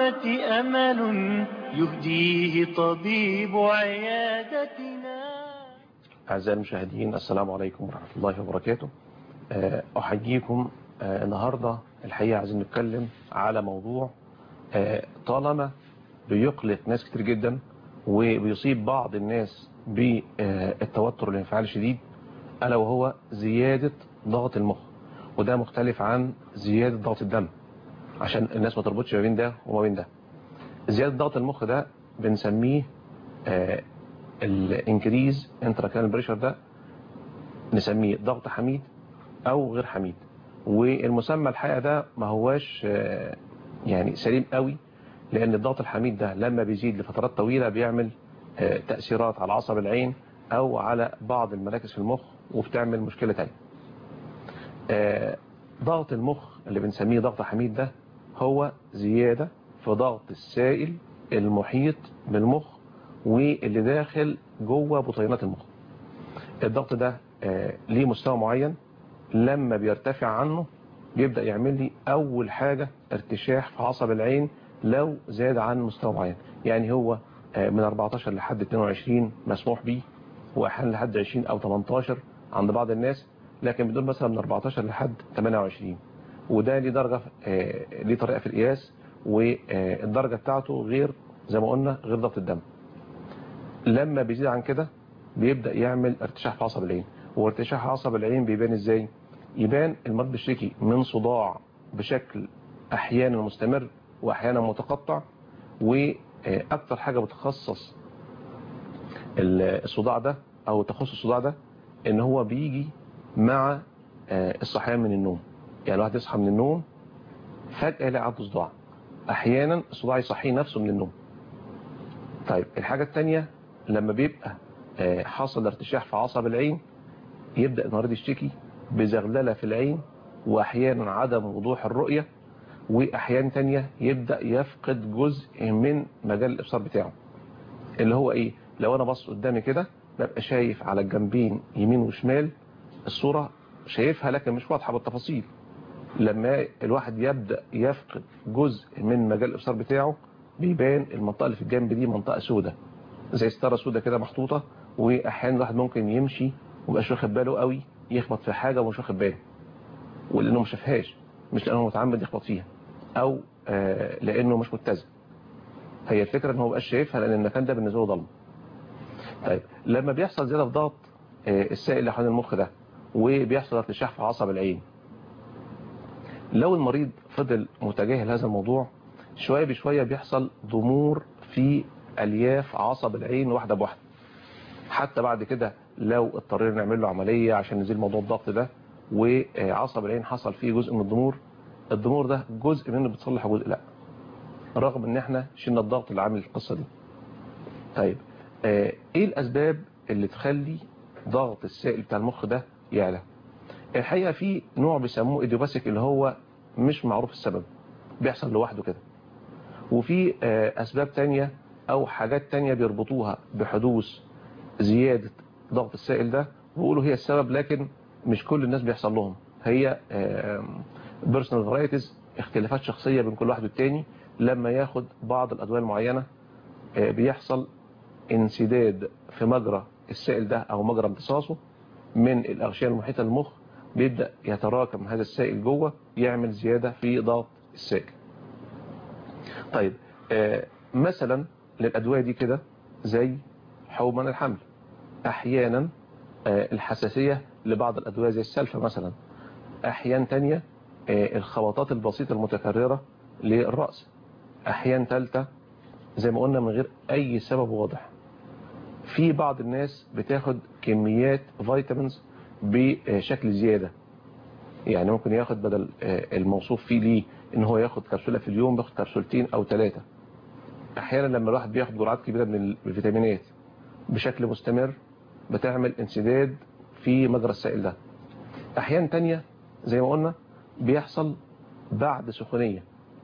الرحمة أمل يهديه طبيب عيادتنا. أعزائي المشاهدين، السلام عليكم ورحمة الله وبركاته. أحييكم. النهاردة الحقيقة عايزين نتكلم على موضوع طالما بيقلق ناس كتير جدا وبيصيب بعض الناس بالتوتر والانفعال الشديد، ألا وهو زيادة ضغط المخ. وده مختلف عن زيادة ضغط الدم عشان الناس ما تربطش ما بين ده وما بين ده. زيادة ضغط المخ ده بنسميه الانكريز انتراكرينال بريشر، ده نسميه ضغط حميد او غير حميد. والمسمى الحقيقه ده ما هواش يعني سليم قوي، لان الضغط الحميد ده لما بيزيد لفترات طويله بيعمل تاثيرات على عصب العين او على بعض المراكز في المخ وبتعمل مشكله ثانيه. ضغط المخ اللي بنسميه ضغط حميد ده هو زياده في ضغط السائل المحيط بالمخ واللي داخل جوه بطينات المخ. الضغط ده ليه مستوى معين، لما بيرتفع عنه بيبدأ يعمل لي أول حاجة ارتشاح في عصب العين لو زاد عن مستوى معين. يعني هو من 14 لحد 22 مسموح به، وأحيانا لحد 20 أو 18 عند بعض الناس، لكن بدون مثلا من 14 لحد 28. وده ليه درجة، ليه طريقة في القياس، والدرجة بتاعته غير زي ما قلنا غير ضغط الدم. لما بيزيد عن كده بيبدأ يعمل ارتشاح في عصب العين. وارتشاح عصب العين بيبان ازاي؟ يبان المريض بيشتكي من صداع بشكل احيانا مستمر واحيانا متقطع. واكتر حاجة بتخصص الصداع ده او تخصص الصداع ده ان هو بيجي مع الصحيان من النوم. يعني الواحد يصحى من النوم فجأة يلاقي عنده صداع، احيانا الصداع يصحيه نفسه من النوم. طيب الحاجة الثانية، لما بيبقى حصل ارتشاح في عصب العين يبدأ المريض يشتكي بزغللة في العين، واحيانا عدم وضوح الرؤية، واحيانا تانية يبدأ يفقد جزء من مجال الابصار بتاعه. اللي هو ايه؟ لو انا بص قدامي كده ببقى شايف على الجنبين يمين وشمال الصورة شايفها لكن مش واضحة بالتفاصيل. لما الواحد يبدأ يفقد جزء من مجال الابصار بتاعه بيبان المنطقة اللي في الجنب دي منطقة سودة زي ستارة سودة كده محطوطة، واحيانا الواحد ممكن يمشي ومبقاش واخد باله قوي، يخبط في حاجة ومش واخد باله، ولانه مش شافهاش، مش لانه متعمد يخبط فيها او لانه مش متزن. هي الفكرة ان هو مبقاش شايفها لان المكان ده بالنسبة له ضلمه. طيب لما بيحصل زيادة في ضغط السائل اللي حوالين المخ ده وبيحصل ارتشاح في عصب العين، لو المريض فضل متجاهل هذا الموضوع شوية بشوية بيحصل ضمور في الياف عصب العين واحدة بواحدة. حتى بعد كده لو اضطرينا نعمل له عملية عشان نزيل موضوع الضغط ده وعصب العين حصل فيه جزء من الضمور ده جزء منه بتصلح وجزء لا، رغم ان احنا شلنا الضغط اللي عامل القصة دي. طيب ايه الاسباب اللي تخلي ضغط السائل بتاع المخ ده يعلى؟ الحقيقة في نوع بيسموه ايديوباثيك اللي هو مش معروف السبب، بيحصل لوحده كده. وفي اسباب تانية او حاجات تانية بيربطوها بحدوث زيادة ضغط السائل ده ويقولوا هي السبب، لكن مش كل الناس بيحصل لهم. هي بيرسونال فرايتيز، اختلافات شخصية بين كل واحد والتاني. لما ياخد بعض الأدوية المعينة بيحصل انسداد في مجرى السائل ده أو مجرى امتصاصه من الأغشية المحيطة للمخ، بيبدأ يتراكم هذا السائل جوه يعمل زيادة في ضغط السائل. طيب مثلا للأدوية دي كده زي حومان الحمل، احيانا الحساسية لبعض الادوية زي السلفة مثلا، احيان تانية الخبطات البسيطة المتكررة للرأس، احيان تالتة زي ما قلنا من غير اي سبب واضح. في بعض الناس بتاخد كميات فيتامينز بشكل زيادة، يعني ممكن ياخد بدل الموصوف فيه ليه ان هو ياخد كبسولة في اليوم بياخد كبسولتين او 3. احيانا لما الواحد بياخد جرعات كبيرة من الفيتامينات بشكل مستمر بتعمل انسداد في مجرى السائل ده. احيانا تانية زي ما قلنا بيحصل بعد سخونية،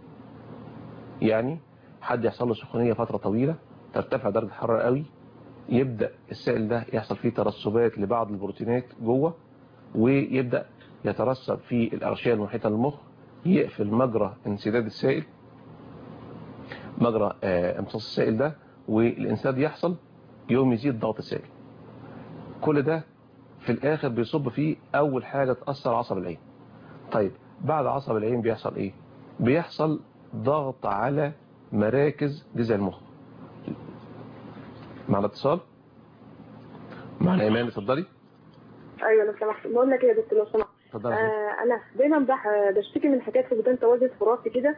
يعني حد يحصل له سخونية فترة طويلة ترتفع درجة الحرارة قوي، يبدأ السائل ده يحصل فيه ترسبات لبعض البروتينات جوه، ويبدأ يترسب في الأغشية المحيطة للمخ، يقفل مجرى انسداد السائل. مجرى امتصاص السائل ده، والانسداد يحصل يوم يزيد ضغط السائل. كل ده في الاخر بيصب فيه اول حاجه تاثر عصب العين. طيب بعد عصب العين بيحصل ايه؟ بيحصل ضغط على مراكز جذع المخ. معنا اتصال؟ معنا ايمان، اتفضلي. ايوه لو سمحت، بقول لك ايه يا دكتور لو سمحت. اتفضلي. انا دايما بشتكي من حكايه فقدان توازن في راسي كده.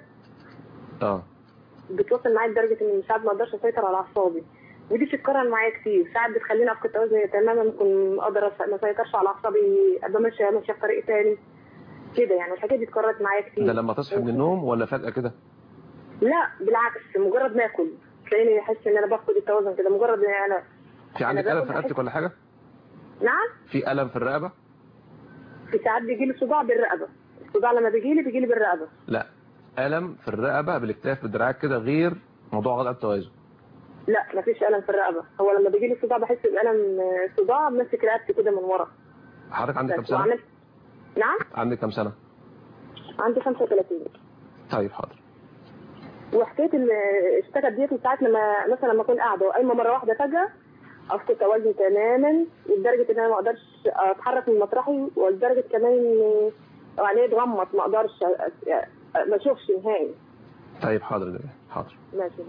بتوصل معايا لدرجه اني ساعات ما اقدرش اسيطر على اعصابي، ودي بتتكرر معايا كتير. ساعات بتخليني افقد توازني تماما، ممكن اقدر ما اسيطرش على اعصابي، ابقى ماشيه في طريق تاني كده يعني. الحاجات دي اتكررت معايا كتير. ده لما تصحي من النوم ولا فجأة كده؟ لا بالعكس، مجرد ما اكل تلاقيني احس ان انا بفقد التوازن كده. مجرد ما انا في عندك ألم في رقبتك ولا حاجة؟ نعم. في ألم في الرقبة؟ في ساعات بيجي لي صداع بالرقبه. الصداع لما بيجي لي بالرقبه. لا، ألم في الرقبة بالاكتاف بالدراعات كده غير موضوع غض التوازن. لا مفيش ألم في الرقبة. هو لما بيجي لي صداع بحس بألم صداع ماسك رقبتي كده من ورا. حضرتك عندك كام سنة؟ نعم. عندك كام سنة؟ عندي 35. طيب حاضر. وحكايه الاشتكت ديت ساعات لما مثلا لما اكون قاعده وقايمه مره واحده فجاه افقد توازني تماما، لدرجه ان انا ما اقدرش اتحرك من مطرحي، ولدرجه كمان ان عينيا اتغمض، ما اقدرش ما اشوفش نهائي. طيب حاضر ده حاضر. ماشي.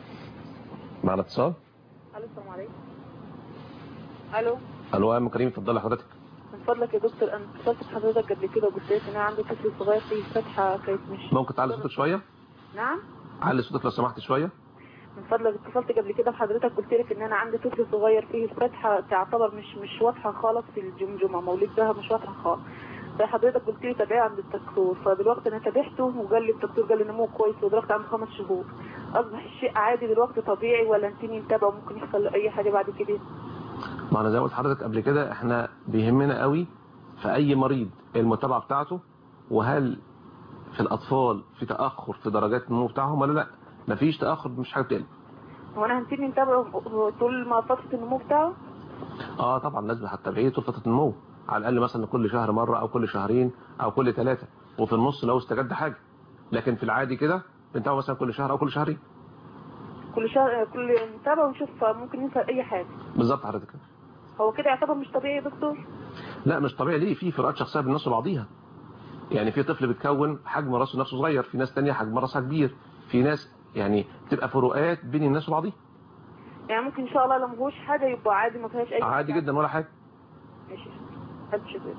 معنا اتصال. الو السلام عليكم. الو. الو يا ام كريم، اتفضلي حضرتك. من فضلك يا دكتور، انا اتصلت بحضرتك قبل كده وقلت لك ان انا عندي طفل صغير فيه فتحه كانت مش. ممكن تعلي صوتك شويه؟ نعم. علي صوتك لو سمحت شويه. من فضلك اتصلت قبل كده بحضرتك قلت لك ان انا عندي طفل صغير فيه الفتحه تعتبر مش واضحه خالص في الجمجمه، مولود بها مش واضحه خالص. فحضرتك قلت لي تابعه عند الدكتور، فدلوقتي انا تابعته وقال لي الدكتور قال لي نموه كويس ودلوقتي عنده 5 شهور. اصبح الشيء عادي دلوقتي طبيعي ولا انتني نتابعه ممكن يحصل له اي حاجه بعد كده؟ ما انا زي ما قلت لحضرتك قبل كده، احنا بيهمنا قوي في اي مريض المتابعه بتاعته، وهل في الاطفال في تاخر في درجات النمو بتاعهم ولا لا. مفيش تاخر، مش حاجه بتقلق. هو انا هنسيبني نتابعه طول ما فتره النمو بتاعه؟ طبعا لازم هتتابعيه طول فتره النمو، على الاقل مثلا كل شهر مره او كل شهرين او كل 3، وفي النص لو استجد حاجه. لكن في العادي كده بنتابعه مثلا كل شهر او كل شهرين. كل شهر كل نتابعه ونشوف ممكن يحصل اي حاجه. بالظبط حضرتك. هو كده يعتبر مش طبيعي يا دكتور؟ لا مش طبيعي. ليه؟ في فروقات شخصيه بين الناس وبعضيها. يعني في طفل بتكون حجم راسه نفسه صغير، في ناس تانية حجم راسها كبير، في ناس يعني بتبقى فروقات بين الناس وبعضيها. يعني ممكن ان شاء الله لو ما فيهوش حاجه يبقى عادي ما فيهاش اي حاجه؟ عادي جدا ولا حاجه. ماشي. هاتش كده.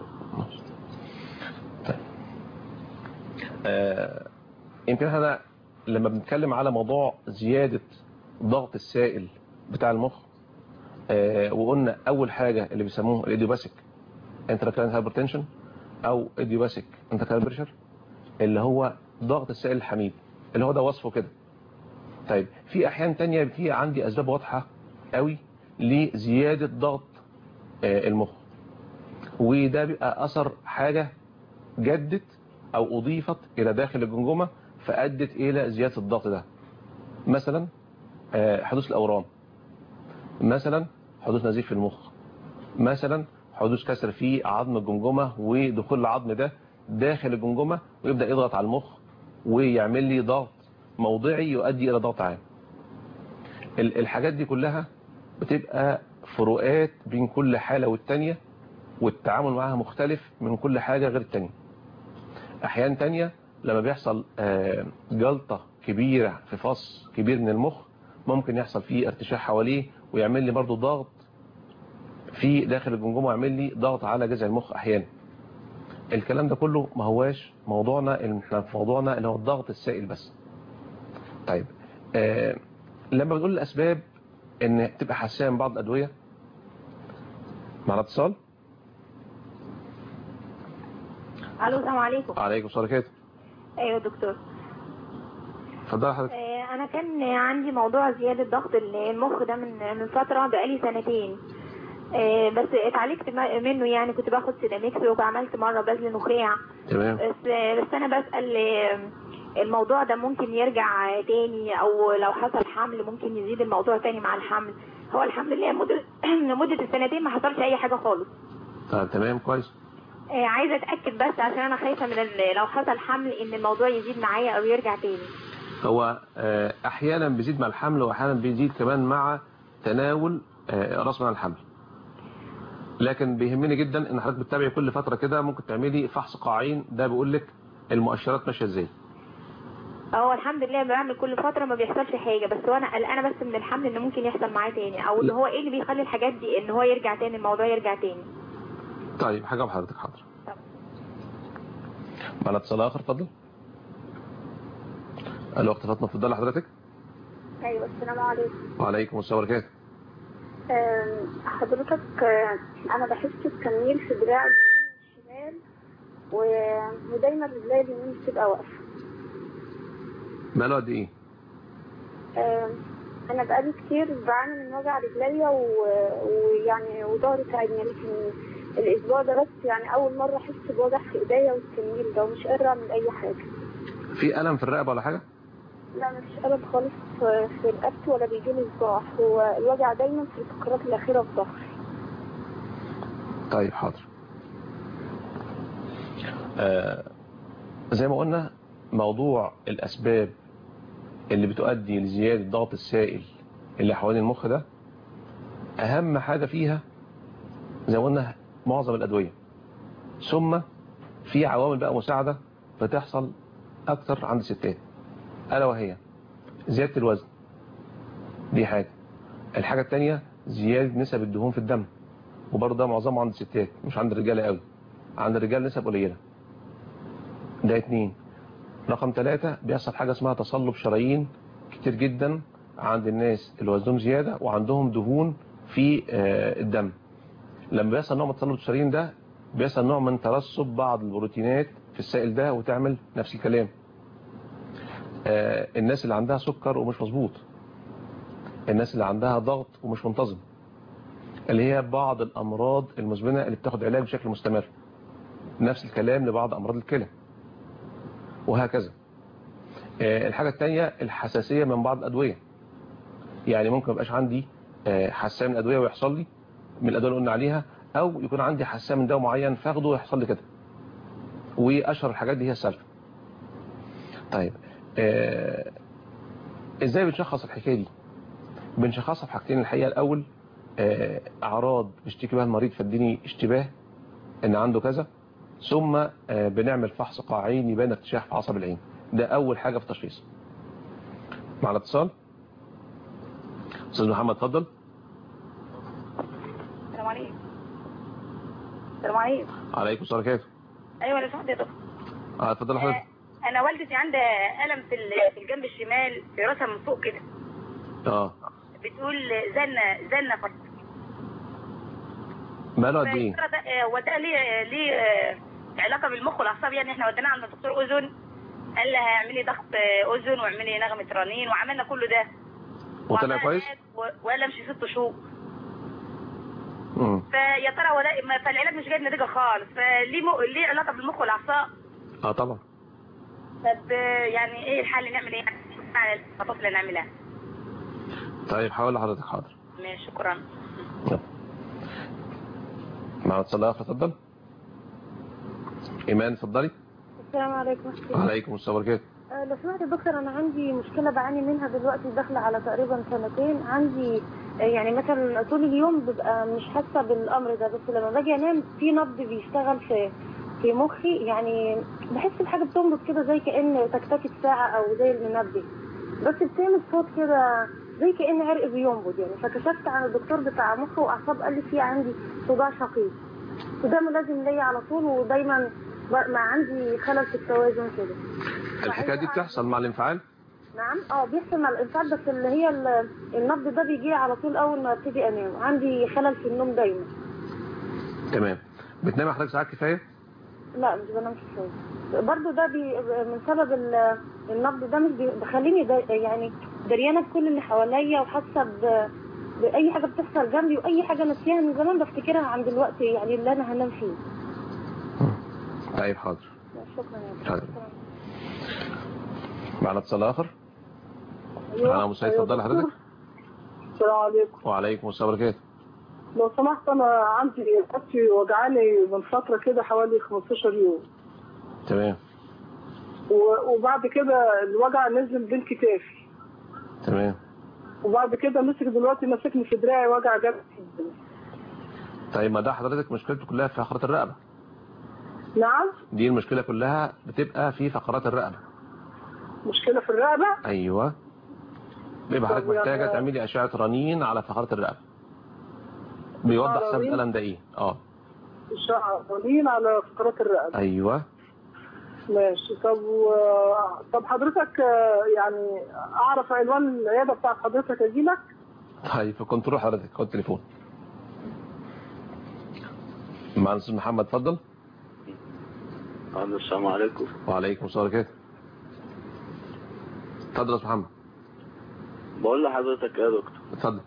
يمكن احنا لما بنتكلم على موضوع زياده ضغط السائل بتاع المخ، وقلنا اول حاجه اللي بيسموه الايديوباثيك انتراكرينال هايبرتنشن او ايديوباثيك انتراكرينال بريشر، اللي هو ضغط السائل الحميد، اللي هو ده وصفه كده. طيب في احيان تانية في عندي اسباب واضحه قوي لزياده ضغط المخ، وده بيبقى اثر حاجه جدت او اضيفت الى داخل الجمجمه فادت الى زياده الضغط ده. مثلا حدوث الاورام، مثلا حدوث نزيف في المخ، مثلا حدوث كسر في عظم الجمجمه ودخول العظم ده داخل الجمجمه ويبدا يضغط على المخ ويعمل لي ضغط موضعي يؤدي الى ضغط عام. الحاجات دي كلها بتبقى فروقات بين كل حاله والتانيه، والتعامل معها مختلف من كل حاجه غير التانيه. احيان تانية لما بيحصل جلطه كبيره في فص كبير من المخ ممكن يحصل فيه ارتشاح حواليه ويعمل لي برضو ضغط في داخل الجمجمه ويعمل لي ضغط على جذع المخ احيانا. الكلام ده كله ما هواش موضوعنا، احنا في موضوعنا اللي هو الضغط السائل بس. طيب لما بنقول الاسباب ان تبقى حساسيه من بعض الادويه. معنا اتصال. الو السلام عليكم. وعليكم السلام ورحمه الله. ايوه يا دكتور. اتفضل حضرتك. انا كان عندي موضوع زياده ضغط المخ ده من فتره، بقالي 2 سنين. بس اتعالجت منه، يعني كنت باخد سيداميكس وعملت مره بذل نخاع. تمام. بس انا بسال الموضوع ده ممكن يرجع تاني، او لو حصل حمل ممكن يزيد الموضوع تاني مع الحمل؟ هو الحمد لله مده 2 سنين ما حصلش اي حاجه خالص. طيب تمام كويس. عايزه اتاكد بس عشان انا خايفه من لو حصل حمل ان الموضوع يزيد معايا او يرجع تاني. هو احيانا بيزيد مع الحمل واحيانا بيزيد كمان مع تناول راس من الحمل. لكن بيهمني جدا ان حضرتك بتتابعي كل فتره كده، ممكن تعملي فحص قاعين، ده بيقول لك المؤشرات ماشيه ازاي. هو الحمد لله بعمل كل فتره ما بيحصلش حاجه، بس وانا قلقانه بس من الحمل ان ممكن يحصل معاه تاني، او ان هو ايه اللي بيخلي الحاجات دي ان هو يرجع تاني، الموضوع يرجع تاني. طيب حاجه بحضرتك حاضر. معنا اتصال اخر اتفضل. الوقت فاطمه اتفضلي حضرتك. ايوه السلام عليكم. وعليكم السلام ورحمه الله. حضرتك انا بحس بتنميل في دراعي اليمين والشمال ودايما رجلي اليمين بتبقى واقفه. بقاله قد ايه؟ انا بقالي كتير بعاني من وجع رجليا ويعني وظهري تعبني، لكن الاسبوع ده بس يعني اول مره احس بوجع في ايديا والتنميل ده ومش قادره اعمل اي حاجه. في الم في الرقبه ولا حاجه؟ لا مفيش ألم خالص في رقبتي ولا بيجيلي صداع، هو الوجع دايما في الفقرات الأخيرة في ظهري. طيب حاضر. زي ما قلنا موضوع الأسباب اللي بتؤدي لزيادة ضغط السائل اللي حوالين المخ ده، أهم حاجة فيها زي ما قلنا معظم الأدوية، ثم في عوامل بقى مساعدة بتحصل أكتر عند الستات، ألا وهي زيادة الوزن، دي حاجة. الحاجة التانية زيادة نسب الدهون في الدم، وبرضه ده معظمه عند الستات مش عند الرجالة قوي، عند الرجال نسب قليلة. ده 2. رقم 3 بيحصل حاجة اسمها تصلب شرايين كتير جدا عند الناس اللي وزنهم زيادة وعندهم دهون في الدم. لما بيحصل نوع من تصلب الشرايين ده بيحصل نوع من ترسب بعض البروتينات في السائل ده وتعمل نفس الكلام. الناس اللي عندها سكر ومش مظبوط، الناس اللي عندها ضغط ومش منتظم، اللي هي بعض الأمراض المزمنة اللي بتاخد علاج بشكل مستمر، نفس الكلام لبعض أمراض الكلى وهكذا. الحاجة التانية الحساسية من بعض الأدوية، يعني ممكن مبقاش عندي حساسية من الأدوية ويحصل لي من الأدوية اللي قلنا عليها، أو يكون عندي حساسية من دواء معين فاخده ويحصل لي كده، وأشهر الحاجات دي هي السلفة. طيب إزاي بنشخص الحكاية دي؟ بنشخصها بحاجتين الحقيقة. الأول أعراض بيشتكي بها المريض فاديني اشتباه إن عنده كذا، ثم بنعمل فحص قاعين يبان ارتشاح في عصب العين، ده أول حاجة في التشخيص. مع الاتصال أستاذ محمد اتفضل. السلام عليكم. السلام عليكم. عليكم السلام ورحمة الله. ايوه انا سعد يا دكتور. اتفضل حضرتك. انا والدتي عندها الم في الجنب الشمال في راسها من فوق كده. بتقول زنه فرط. بقاله قد ايه؟ وده ليه علاقه بالمخ والاعصاب، يعني احنا وديناها عند دكتور اذن، قال لها اعملي ضغط اذن واعملي نغمه رنين وعملنا كل ده وطلع كويس ولا مش 6 شهور. فيا ترى فالعلاج مش جايب نتيجه خالص، ليه علاقه بالمخ والاعصاب. طبعا. طب يعني ايه الحل، نعمل ايه على الخطوات اللي نعملها؟ طيب حاول لحضرتك. حاضر ماشي شكرا. معنا اتصال اخر اتفضل. ايمان اتفضلي. السلام عليكم. وعليكم السلام ورحمه الله. لو سمحت يا دكتور، انا عندي مشكله بعاني منها دلوقتي داخله على تقريبا 2 عندي يعني مثلا طول اليوم ببقى مش حاسه بالامر ده، بس لما باجي انام في نبض بيشتغل في مخي، يعني بحس بحاجه بتنبض كده زي كأن تكتكه ساعه او زي المنبه، بس بتعمل صوت كده زي كأن عرق بينبض يعني. فكشفت عن الدكتور بتاع مخ واعصاب قال لي في عندي صداع شقيق وده ملازم ليا على طول، ودايما ما عندي خلل في التوازن كده. الحكايه دي بتحصل مع الانفعال؟ نعم بيحصل مع الانفعال، بس اللي هي النبض ده بيجي على طول اول ما ابتدي انام، عندي خلل في النوم دايما. تمام. بتنامي حضرتك ساعات كفايه؟ لا مش بنام كفايه برضه، ده من سبب النبض ده مش بيخليني يعني دريانه بكل اللي حواليا وحاسه باي حاجه بتحصل جنبي، واي حاجه نسيها من زمان بفتكرها عند الوقت يعني اللي انا هنام فيه. طيب حاضر. شكرا يا دكتور. معنا اتصال اخر. معنا ابو سعيد اتفضل حضرتك. السلام عليكم. وعليكم السلام ورحمه الله. لو سمحت انا عندي رقبتي وجعاني من فتره كده حوالي 15 يوم. تمام. وبعد كده الوجع نزل بين كتافي. تمام. وبعد كده دلوقتي ماسكني في دراعي وجع جامد جدا. طيب ما ده حضرتك مشكلته كلها في فقرات الرقبة. نعم. دي المشكلة كلها بتبقى في فقرات الرقبة. مشكلة في الرقبة؟ ايوه. بيبقى حضرتك محتاجة تعملي أشعة رنين على فقرات الرقبة. بيوضح سبب الألم ده ايه. أشعة رنين على فقرات الرقبة. ايوه. ماشي. طب حضرتك يعني اعرف عنوان العياده بتاعت حضرتك اجيلك؟ طيب في كنترول حضرتك خد تليفون. معنا الاستاذ محمد اتفضل. السلام عليكم. وعليكم السلام ورحمه الله. اتفضل يا استاذ محمد. بقول لحضرتك يا دكتور. اتفضل.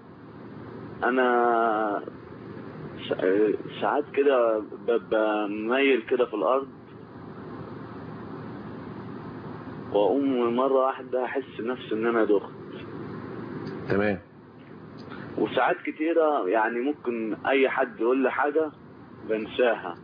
انا ساعات كده ببقى مايل كده في الارض واقوم مره واحده احس نفسي ان انا دخت. تمام. وساعات كتيره يعني ممكن اي حد يقول لي حاجه بنساها.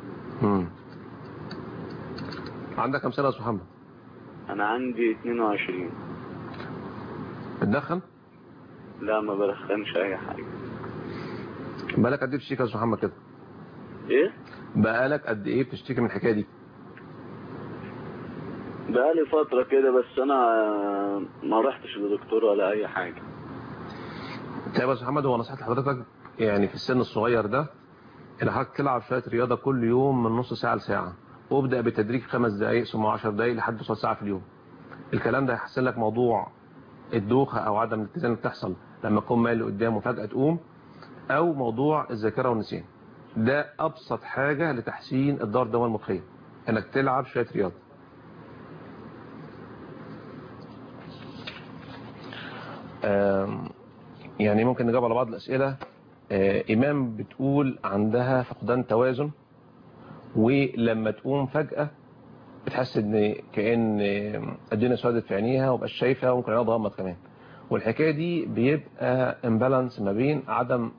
عندك كم سنه يا استاذ محمد؟ انا عندي 22. بتدخن؟ لا ما بدخنش اي حاجه. بقالك قد ايه بتشتكي يا استاذ محمد كده؟ ايه؟ بقالك قد ايه بتشتكي من الحكايه دي؟ بقالي فتره كده بس انا ما رحتش لدكتور ولا اي حاجه. طيب يا استاذ محمد، هو نصيحه لحضرتك يعني في السن الصغير ده ان حضرتك تلعب شويه رياضه كل يوم من نص ساعه لساعه، وابدا بالتدريج 5 دقائق ثم 10 دقائق لحد نص ساعه في اليوم. الكلام ده هيحسن لك موضوع الدوخه او عدم الاتزان اللي بتحصل لما تكون مايل لقدام وفجاه تقوم، او موضوع الذاكره والنسيان. ده ابسط حاجه لتحسين الدوره الدمويه المخيه، انك تلعب شويه رياضه. يعني ممكن نجاوب على بعض الاسئله. إيمان بتقول عندها فقدان توازن، ولما تقوم فجأة بتحس ان كأن الدنيا سودت في عينيها ومبقاش شايفة وممكن عينيها تغمض كمان. والحكاية دي بيبقى امبالانس ما بين عدم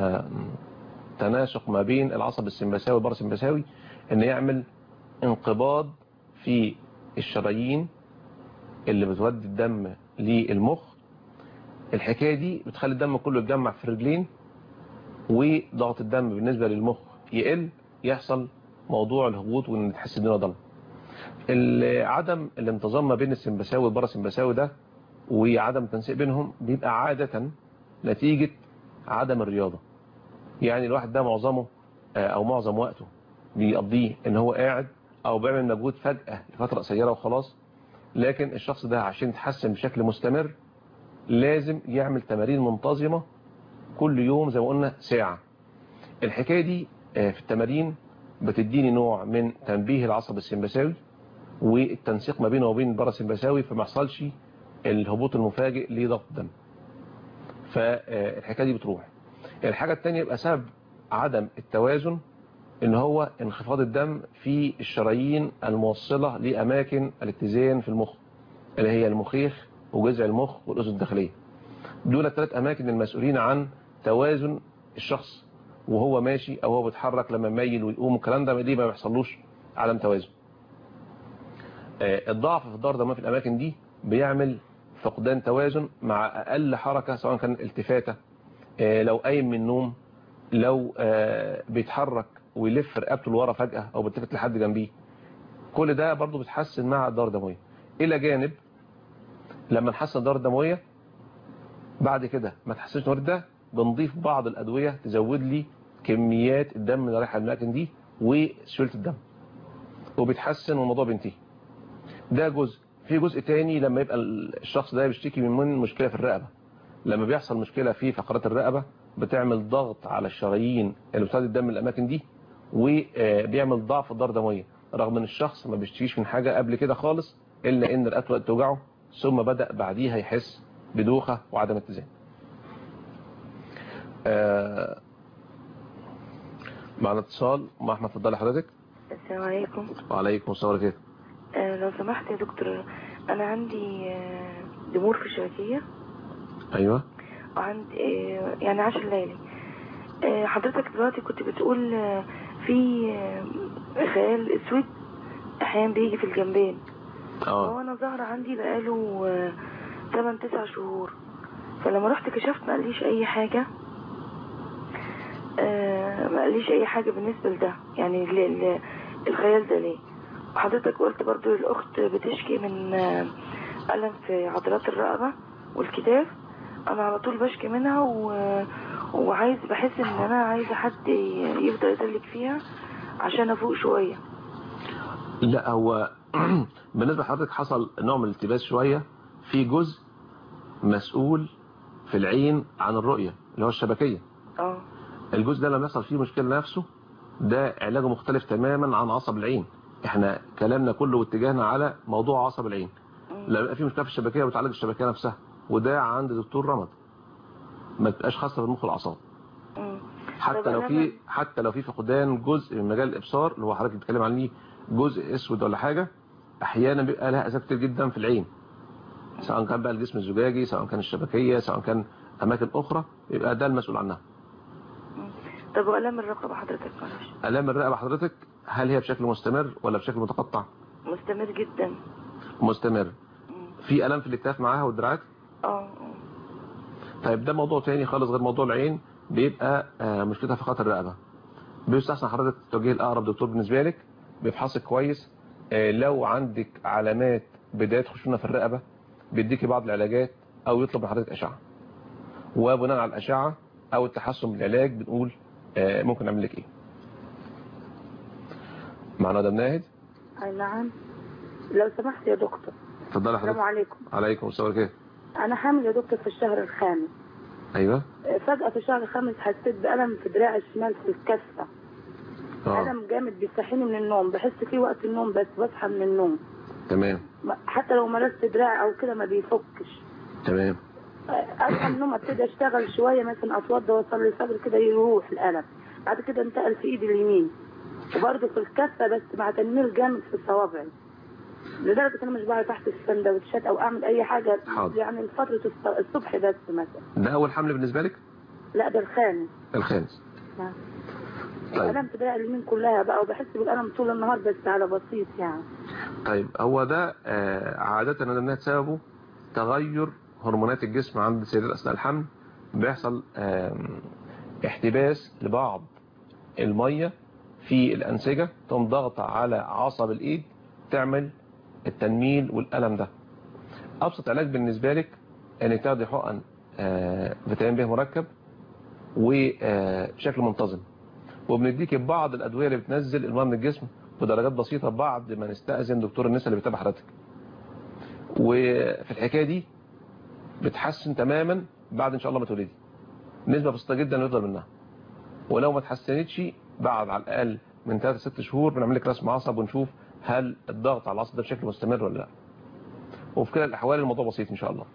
تناسق ما بين العصب السمبثاوي والباراسمبثاوي، ان يعمل انقباض في الشرايين اللي بتودي الدم للمخ. الحكاية دي بتخلي الدم كله يتجمع في الرجلين، وضغط الدم بالنسبة للمخ يقل، يحصل موضوع الهبوط وان تحس الدنيا ضلمه. عدم الانتظام ما بين السمبثاوي والباراسمبثاوي ده وعدم التنسيق بينهم بيبقى عادة نتيجة عدم الرياضة. يعني الواحد ده معظمه او معظم وقته بيقضيه ان هو قاعد او بيعمل مجهود فجأة لفترة قصيرة وخلاص. لكن الشخص ده عشان يتحسن بشكل مستمر لازم يعمل تمارين منتظمة كل يوم زي ما قلنا ساعة. الحكاية دي في التمارين بتديني نوع من تنبيه العصب السمبثاوي والتنسيق ما بينه وبين الباراسمبثاوي، فما يحصلش الهبوط المفاجئ لضغط الدم. فالحكاية دي بتروح. الحاجة الثانية يبقى سبب عدم التوازن ان هو انخفاض الدم في الشرايين الموصلة لأماكن الاتزان في المخ، اللي هي المخيخ وجذع المخ والأذن الداخلية. دول الثلاث أماكن المسؤولين عن توازن الشخص وهو ماشي او هو بيتحرك، لما يميل ويقوم الكلام ده ليه ما بيحصلوش عدم توازن. الضعف في الدورة الدموية في الاماكن دي بيعمل فقدان توازن مع اقل حركة، سواء كان التفاتة، لو قايم من النوم، لو بيتحرك ويلف رقبته لورا فجأة او بيلتفت لحد جنبيه. كل ده برضو بتحسن مع الدورة الدموية. الى جانب لما نحسن الدورة الدموية بعد كده ما تحسنش الدورة ده، بنضيف بعض الادوية تزود لي كميات الدم اللي رايحه للاماكن دي وسيوله الدم، وبيتحسن والموضوع بينتهي. ده جزء. في جزء تاني لما يبقى الشخص ده بيشتكي من مشكله في الرقبه. لما بيحصل مشكله في فقرات الرقبه بتعمل ضغط على الشرايين اللي بتودي الدم للاماكن دي، وبيعمل ضعف في الدوره الدمويه، رغم ان الشخص ما بيشتكيش من حاجه قبل كده خالص، الا ان رقبته بدات توجعه، ثم بدا بعديها يحس بدوخه وعدم اتزان. معنا اتصال مع احمد. اتفضلي حضرتك. السلام عليكم. وعليكم السلام ورحمه الله. لو سمحت يا دكتور، انا عندي ضمور في الشبكيه. ايوه. وعندي يعني 10 ليالي. حضرتك دلوقتي كنت بتقول في خيال اسود احيانا بيجي في الجنبين، هو انا ظهر عندي بقاله 8-9 شهور، فلما رحت كشفت ما قاليش اي حاجة. ما قاليش اي حاجة بالنسبة لده، يعني الخيال ده ليه. وحضرتك قلت برضو الاخت بتشكي من ألم في عضلات الرقبة والكتاف. انا على طول بشكي منها بحس ان انا عايزة حد يفضل يدلك فيها عشان افوق شوية. لا هو بالنسبة لحضرتك حصل نوع من الالتباس شوية في جزء مسؤول في العين عن الرؤية اللي هو الشبكية. الجزء ده لما يحصل فيه مشكلة نفسه ده علاجه مختلف تماما عن عصب العين. احنا كلامنا كله واتجاهنا على موضوع عصب العين. لما يبقى فيه مشكلة في الشبكية بتعالج الشبكية نفسها، وده عند دكتور رمد، ما تبقاش خاصة بالمخ والأعصاب. حتى لو في فقدان جزء من مجال الإبصار اللي هو حضرتك بتتكلم عنه، جزء اسود ولا حاجة، احيانا بيبقى لها اسباب كتير جدا في العين، سواء كان بقى الجسم الزجاجي، سواء كان الشبكية، سواء كان اماكن اخرى، يبقى ده المسؤول عنها. طب والام الرقبة حضرتك معلش؟ الام الرقبة حضرتك هل هي بشكل مستمر ولا بشكل متقطع؟ مستمر جدا. مستمر. في الام في الاكتاف معاها والدراعات؟ طيب ده موضوع تاني خالص غير موضوع العين، بيبقى مشكلتها في خط الرقبة. بيستحسن حضرتك توجهي لأقرب دكتور بالنسبة لك بيفحصك كويس. لو عندك علامات بداية خشونة في الرقبة بيديكي بعض العلاجات او يطلب من حضرتك أشعة، وبناء على الأشعة او التحسن بالعلاج بنقول ممكن نعمل لك ايه. معنا ده مناهد؟ اي نعم. لو سمحت يا دكتور. اتفضلي حضرتك. السلام عليكم. عليكم السلام عليكم. انا حامل يا دكتور في الشهر الخامس. ايوه. فجأة في الشهر الخامس حسيت بألم في دراعي الشمال في الكفة. ألم جامد بيصحيني من النوم، بحس فيه وقت النوم بس بصحى من النوم. تمام. حتى لو مارست دراعي او كده ما بيفكش. تمام. اصحى من النوم ابتدي اشتغل شويه مثلا اتوضى واصلي الفجر كده يروح الالم. بعد كده انتقل في ايدي اليمين وبرده في الكفه بس مع تنميل جامد في صوابعي، لدرجه انا مش بعرف احسب السندوتشات او اعمل اي حاجه. حاضر. يعني فتره الصبح بس مثلا. ده اول حمل بالنسبه لك؟ لا ده الخامس. الخامس. نعم. طيب. الم في دراعي اليمين كلها بقى وبحس بالالم طول النهار بس على بسيط يعني. طيب هو ده عاده انها سببه تغير هرمونات الجسم عند السيدات اثناء الحمل. بيحصل احتباس لبعض الميه في الانسجه تقوم ضغط على عصب الايد تعمل التنميل والالم ده. ابسط علاج بالنسبه لك انك تاخدي حقن فيتامين ب مركب وبشكل منتظم، وبنديكي بعض الادويه اللي بتنزل الماء من الجسم بدرجات بسيطه بعد ما نستأذن دكتور النساء اللي بيتابع حضرتك. وفي الحكايه دي بتحسن تماما بعد ان شاء الله ما تولدي، نسبه بسيطه جدا نقدر منها. ولو ما تحسنتش بعد على الاقل من 3-6 شهور بنعمل لك رسم عصب ونشوف هل الضغط على العصب ده بشكل مستمر ولا لا. وفي كلا الاحوال الموضوع بسيط ان شاء الله.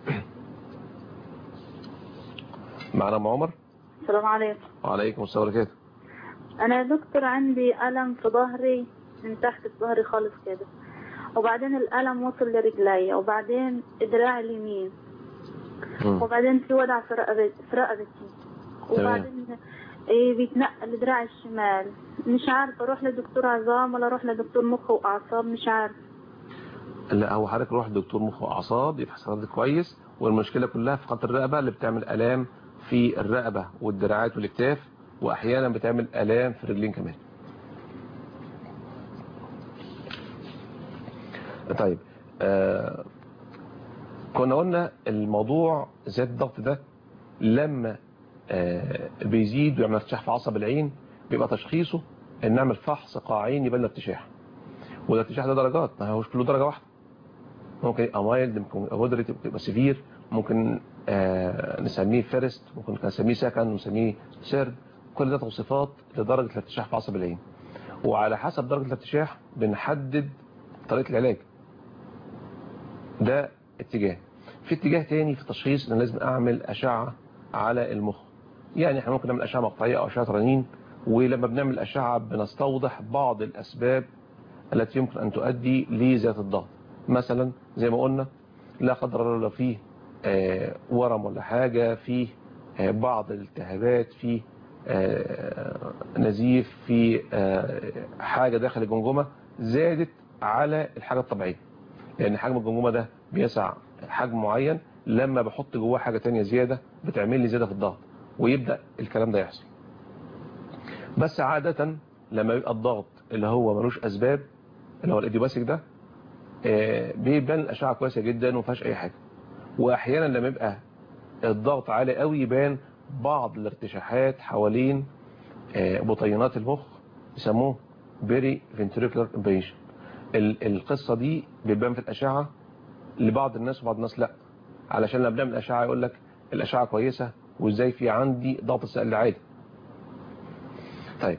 معنا ام عمر. السلام عليكم. وعليكم السلام ورحمه الله. انا يا دكتور عندي الم في ظهري من تحت في ظهري خالص كده، وبعدين الالم وصل لرجلي، وبعدين دراعي اليمين، وبعدين في وجع في رقبتي، وبعدين بيتنقل دراعي الشمال. مش عارفه اروح لدكتور عظام ولا اروح لدكتور مخ واعصاب، مش عارفه. لا هو حضرتك روح لدكتور مخ واعصاب يفحص حضرتك كويس، والمشكله كلها في خط الرقبه اللي بتعمل الام في الرقبه والدراعات والاكتاف، واحيانا بتعمل الام في الرجلين كمان. طيب كنا قلنا الموضوع زيادة الضغط ده لما بيزيد ويعمل ارتشاح في عصب العين بيبقى تشخيصه ان نعمل فحص قاعين يبان ارتشاح. والارتشاح ده درجات، ما هوش كله درجة واحدة. ممكن يبقى مايلد، ممكن يبقى مودريت، ممكن يبقى سيفير، ممكن نسميه فيرست، ممكن نسميه سكند، نسميه سيرد. كل ده توصيفات لدرجة الارتشاح في عصب العين، وعلى حسب درجة الارتشاح بنحدد طريقة العلاج. ده اتجاه. في اتجاه تاني في التشخيص ان لازم اعمل اشعة على المخ. يعني احنا ممكن نعمل اشعة مقطعية او اشعة رنين، ولما بنعمل اشعة بنستوضح بعض الاسباب التي يمكن ان تؤدي لزيادة الضغط. مثلا زي ما قلنا لا قدر الله لو فيه ورم ولا حاجة، فيه بعض الالتهابات، فيه نزيف، في حاجة داخل الجمجمة زادت على الحاجة الطبيعية، لان حجم الجمجمه ده بيسع حجم معين، لما بحط جواه حاجه ثانيه زياده بتعمل لي زياده في الضغط، ويبدا الكلام ده يحصل. بس عاده لما يبقى الضغط اللي هو ملوش اسباب، اللي هو الايديوباثيك ده، بيبان الاشعه كويسه جدا وما فيهاش اي حاجه. واحيانا لما يبقى الضغط عالي قوي يبان بعض الارتشاحات حوالين بطينات المخ، يسموه بيري فنتريكولار امبيشن. القصه دي بتبان في الاشعه لبعض الناس وبعض الناس لا، علشان لما بنعمل اشعه يقول لك الاشعه كويسه وازاي في عندي ضغط السائل عالي. طيب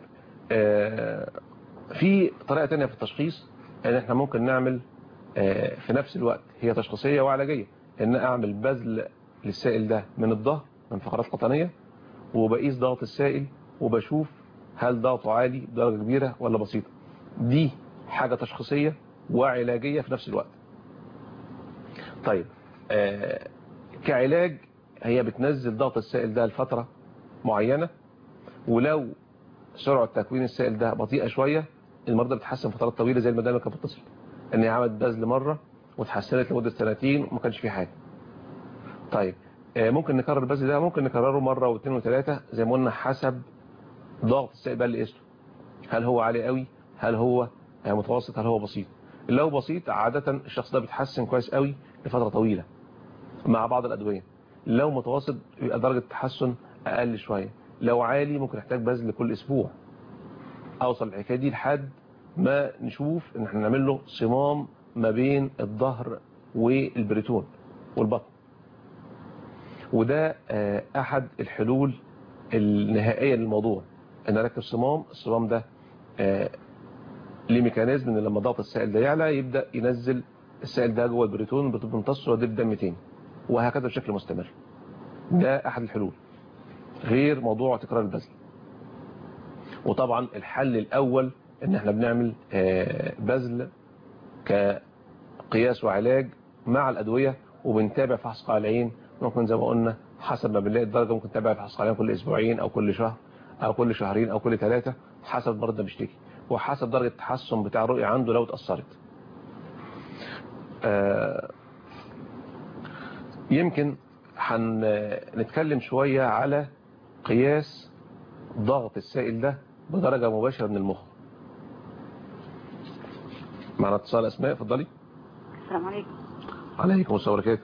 في طريقه ثانيه في التشخيص، ان احنا ممكن نعمل في نفس الوقت، هي تشخيصيه وعلاجيه، ان اعمل بذل للسائل ده من الظهر من فقرات قطنيه، وبقيس ضغط السائل وبشوف هل ضغطه عالي بدرجه كبيره ولا بسيطه. دي حاجه تشخيصيه وعلاجيه في نفس الوقت. طيب كعلاج هي بتنزل ضغط السائل ده لفتره معينه، ولو سرعه تكوين السائل ده بطيئه شويه المرضى بتتحسن فترات طويله، زي المدام اللي كانت بتتصل ان هي عملت بذل مره وتحسنت لمده 2 وما كانش في حاجه. طيب ممكن نكرر البذل ده، ممكن نكرره مره واثنين وثلاثه زي ما قلنا، حسب ضغط السائل بقى اللي قيسه، هل هو عالي قوي، هل هو متوسط، هل هو بسيط. لو بسيط عاده الشخص ده بيتحسن كويس قوي لفتره طويله مع بعض الادويه. لو متوسط يبقى درجه التحسن اقل شويه. لو عالي ممكن يحتاج بذل كل اسبوع. اوصل الحكايه دي لحد ما نشوف ان احنا نعمل له صمام ما بين الظهر والبريتون والبطن. وده احد الحلول النهائيه للموضوع، ان اركب صمام. الصمام ده ليه ميكانيزم ان لما ضغط السائل ده يعلى يبدا ينزل السائل ده جوه البريتون، البريتون بيمتص ويضيف دم تاني، وهكذا بشكل مستمر. ده احد الحلول غير موضوع تكرار البذل. وطبعا الحل الاول ان احنا بنعمل بذل كقياس وعلاج مع الادويه، وبنتابع فحص قاع العين. ممكن زي ما قلنا حسب ما بنلاقي الدرجه ممكن نتابع فحص قاع العين كل اسبوعين او كل شهر او كل شهرين او كل 3، حسب المريض ده بيشتكي وحسب درجه التحسن بتاع الرؤيه عنده لو اتاثرت. يمكن هنتكلم شويه على قياس ضغط السائل ده بدرجه مباشره من المخ. معنا اتصال. اسماء اتفضلي. السلام عليكم. عليكم السلام ورحمه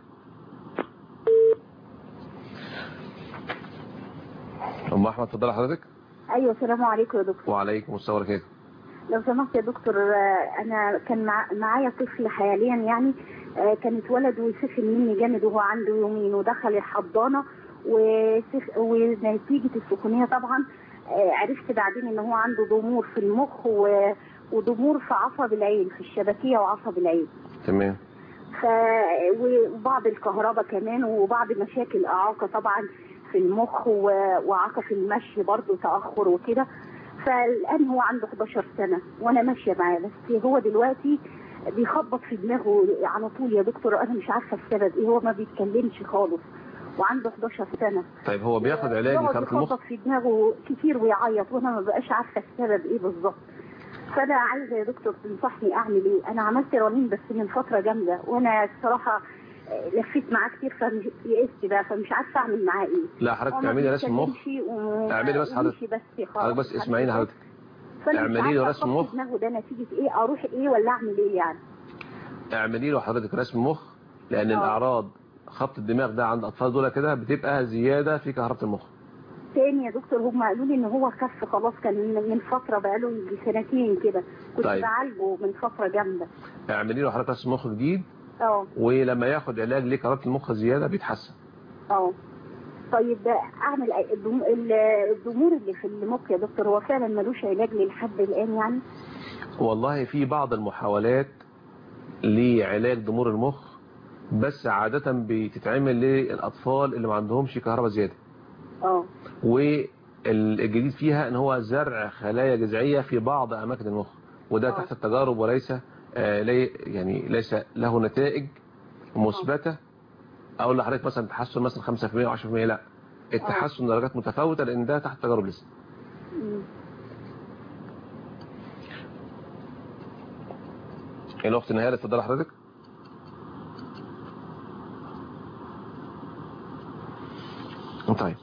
الله. احمد اتفضلي حضرتك. ايوه السلام عليكم يا دكتور. وعليكم السلام ورحمه الله. لو سمحت يا دكتور، انا كان معايا طفل حاليا يعني كان اتولد وسخن مني جامد وهو عنده يومين، ودخل الحضانه ونتيجه السخونيه طبعا عرفت بعدين ان هو عنده ضمور في المخ وضمور في عصب العين، في الشبكيه وعصب العين. تمام. وبعض الكهرباء كمان، وبعض مشاكل اعاقه طبعا في المخ، وعاقه في المشي برضه تاخر وكده. فالان هو عنده 11 سنه وانا ماشيه معاه، بس هو دلوقتي بيخبط في دماغه على طول يا دكتور، انا مش عارفه السبب ايه. هو ما بيتكلمش خالص وعنده 11 سنه. طيب هو بياخد علاج لكهرباء المخ؟ بيخبط في دماغه كتير ويعيط وانا ما بقاش عارفه السبب ايه بالظبط. فانا عايزه يا دكتور تنصحني اعمل ايه. انا عملت رنين بس من فتره جامده، وانا الصراحه لفيت معاه كتير فيئست بقى، فمش عارفه اعمل معاه ايه. لا حضرتك اعملي رسم مخ. اعملي بس حضرتك بس اسمعيني حضرتك. اعملي له رسم مخ. دماغه ده نتيجه ايه؟ اروح ايه ولا اعمل ايه يعني؟ اعملي له حضرتك رسم مخ، لان الاعراض خبط الدماغ ده عند الاطفال دول كده بتبقى زياده في كهرباء المخ. تاني يا دكتور هم قالوا لي ان هو خف خلاص، كان من فتره بقاله يجي 2 كده، كنت بعالجه من فتره جامده. اعملي له حضرتك رسم مخ جديد. ولما ياخد علاج لكهرباء المخ زياده بيتحسن. طيب اعمل الضمور اللي في المخ يا دكتور هو فعلا ملوش علاج لحد الان يعني؟ والله في بعض المحاولات لعلاج ضمور المخ، بس عاده بتتعمل للاطفال اللي ما عندهمش كهرباء زياده. والجديد فيها ان هو زرع خلايا جذعيه في بعض اماكن المخ، وده تحت التجارب وليس يعني ليس له نتائج مثبته. اقول لحضرتك مثلا تحسن مثلا 5% او 10%، لا، التحسن درجات متفاوته لان ده تحت تجارب لسه. الاخت نهال اتفضلي حضرتك. طيب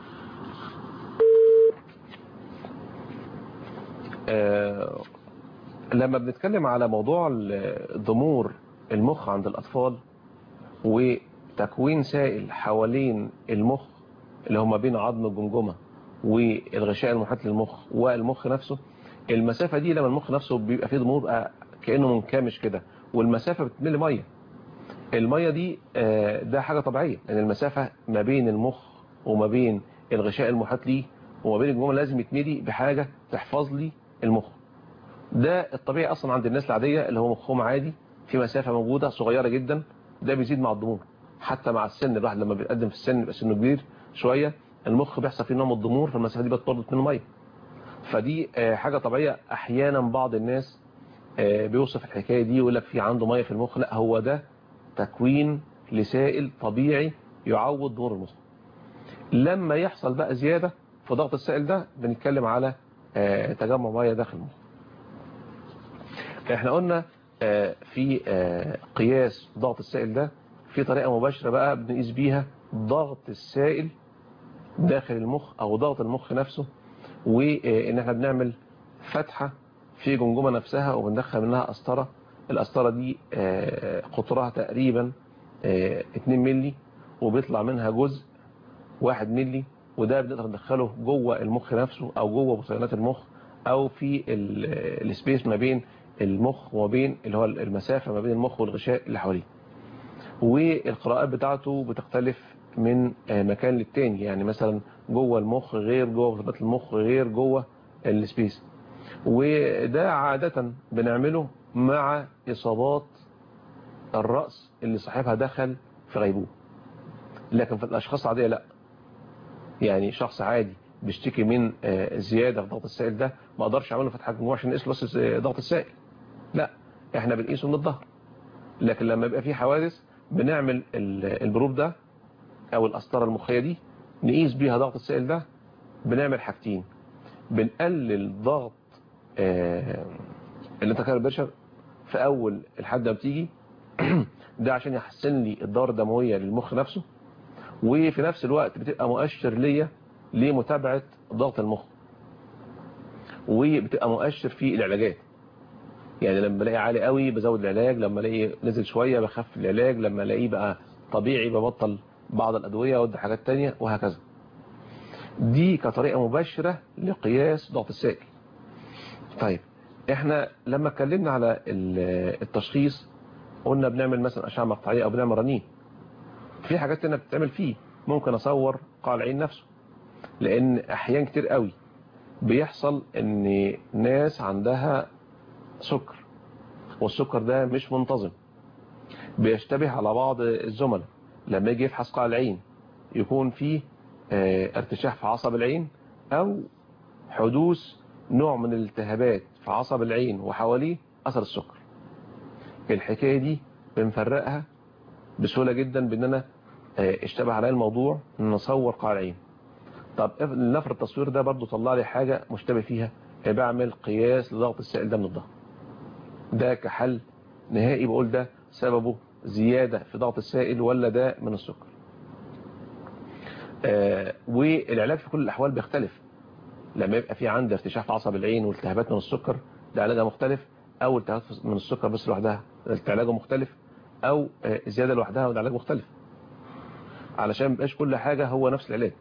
لما بنتكلم على موضوع ضمور المخ عند الأطفال وتكوين سائل حوالين المخ اللي هما بين عظم الجمجمة والغشاء المحيط للمخ والمخ نفسه، المسافة دي لما المخ نفسه بيبقى فيه ضمور بقى كأنه منكمش كده، والمسافة بتملي مية. المية دي ده حاجة طبيعية، لأن المسافة ما بين المخ وما بين الغشاء المحيط ليه وما بين الجمجمة لازم يتملي بحاجة تحفظ لي المخ. ده الطبيعي أصلا عند الناس العادية اللي هو مخهم عادي في مسافة موجودة صغيرة جدا. ده بيزيد مع الضمور، حتى مع السن الواحد لما بيتقدم في السن يبقى سنه كبير شوية المخ بيحصل فيه نوع من الضمور، فالمسافة دي بتطرد من المية. فدي حاجة طبيعية. أحيانا بعض الناس بيوصف الحكاية دي ويقول لك في عنده مية في المخ. لا، هو ده تكوين لسائل طبيعي يعوض ضمور المخ. لما يحصل بقى زيادة في ضغط السائل ده بنتكلم على تجمع مية داخل المخ. احنا قلنا في قياس ضغط السائل ده في طريقة مباشرة بقى بنقيس بيها ضغط السائل داخل المخ او ضغط المخ نفسه، وان احنا بنعمل فتحة في جمجمة نفسها وبندخل منها قسطرة. القسطرة دي قطرها تقريبا 2 ملي وبيطلع منها جزء 1 ملي، وده بنقدر ندخله جوه المخ نفسه او جوه بطينات المخ او في السبيس ما بين المخ وما بين اللي هو المسافة ما بين المخ والغشاء اللي حواليه. والقراءات بتاعته بتختلف من مكان للتاني، يعني مثلا جوه المخ غير جوه بطينات المخ غير جوه السبيس. وده عادة بنعمله مع إصابات الرأس اللي صاحبها دخل في غيبوبة، لكن في الأشخاص العادية لا. يعني شخص عادي بيشتكي من زيادة في ضغط السائل ده ما اقدرش اعمله فتحة جمجمة عشان نقيس بس ضغط السائل، لا، احنا بنقيسه من الظهر. لكن لما يبقى في حوادث بنعمل البروب ده او القسطرة المخية دي نقيس بيها ضغط السائل ده. بنعمل حاجتين: بنقلل ضغط الانتقال بريشر في اول الحد ما بتيجي ده عشان يحسن لي الدورة الدموية للمخ نفسه، وفي نفس الوقت بتبقى مؤشر ليا لمتابعة ضغط المخ، وبتبقى مؤشر في العلاجات. يعني لما الاقي عالي قوي بزود العلاج، لما الاقي نزل شوية بخفف العلاج، لما الاقيه بقى طبيعي ببطل بعض الأدوية وادي حاجات تانية وهكذا. دي كطريقة مباشرة لقياس ضغط السائل. طيب احنا لما اتكلمنا على التشخيص قلنا بنعمل مثلا أشعة مقطعية او بنعمل رنين. في حاجات تانية بتتعمل فيه، ممكن اصور قاع العين نفسه، لان احيان كتير قوي بيحصل ان ناس عندها سكر والسكر ده مش منتظم، بيشتبه على بعض الزملاء لما يجي يفحص قاع العين يكون فيه ارتشاح في عصب العين او حدوث نوع من الالتهابات في عصب العين وحواليه اثر السكر. الحكاية دي بنفرقها بسهولة جدا باننا اشتبه عليا الموضوع ان نصور قاع العين. طب نفر التصوير ده برضو طلع لي حاجة مشتبه فيها، بعمل قياس لضغط السائل ده من الظهر. ده كحل نهائي بقول ده سببه زيادة في ضغط السائل ولا ده من السكر. والعلاج في كل الأحوال بيختلف. لما يبقى في عندي ارتشاح في عصب العين والتهابات من السكر ده علاجها مختلف، أو التهابات من السكر بس لوحدها علاجه مختلف، أو زيادة لوحدها وده علاج مختلف، علشان ما يبقاش كل حاجة هو نفس العلاج.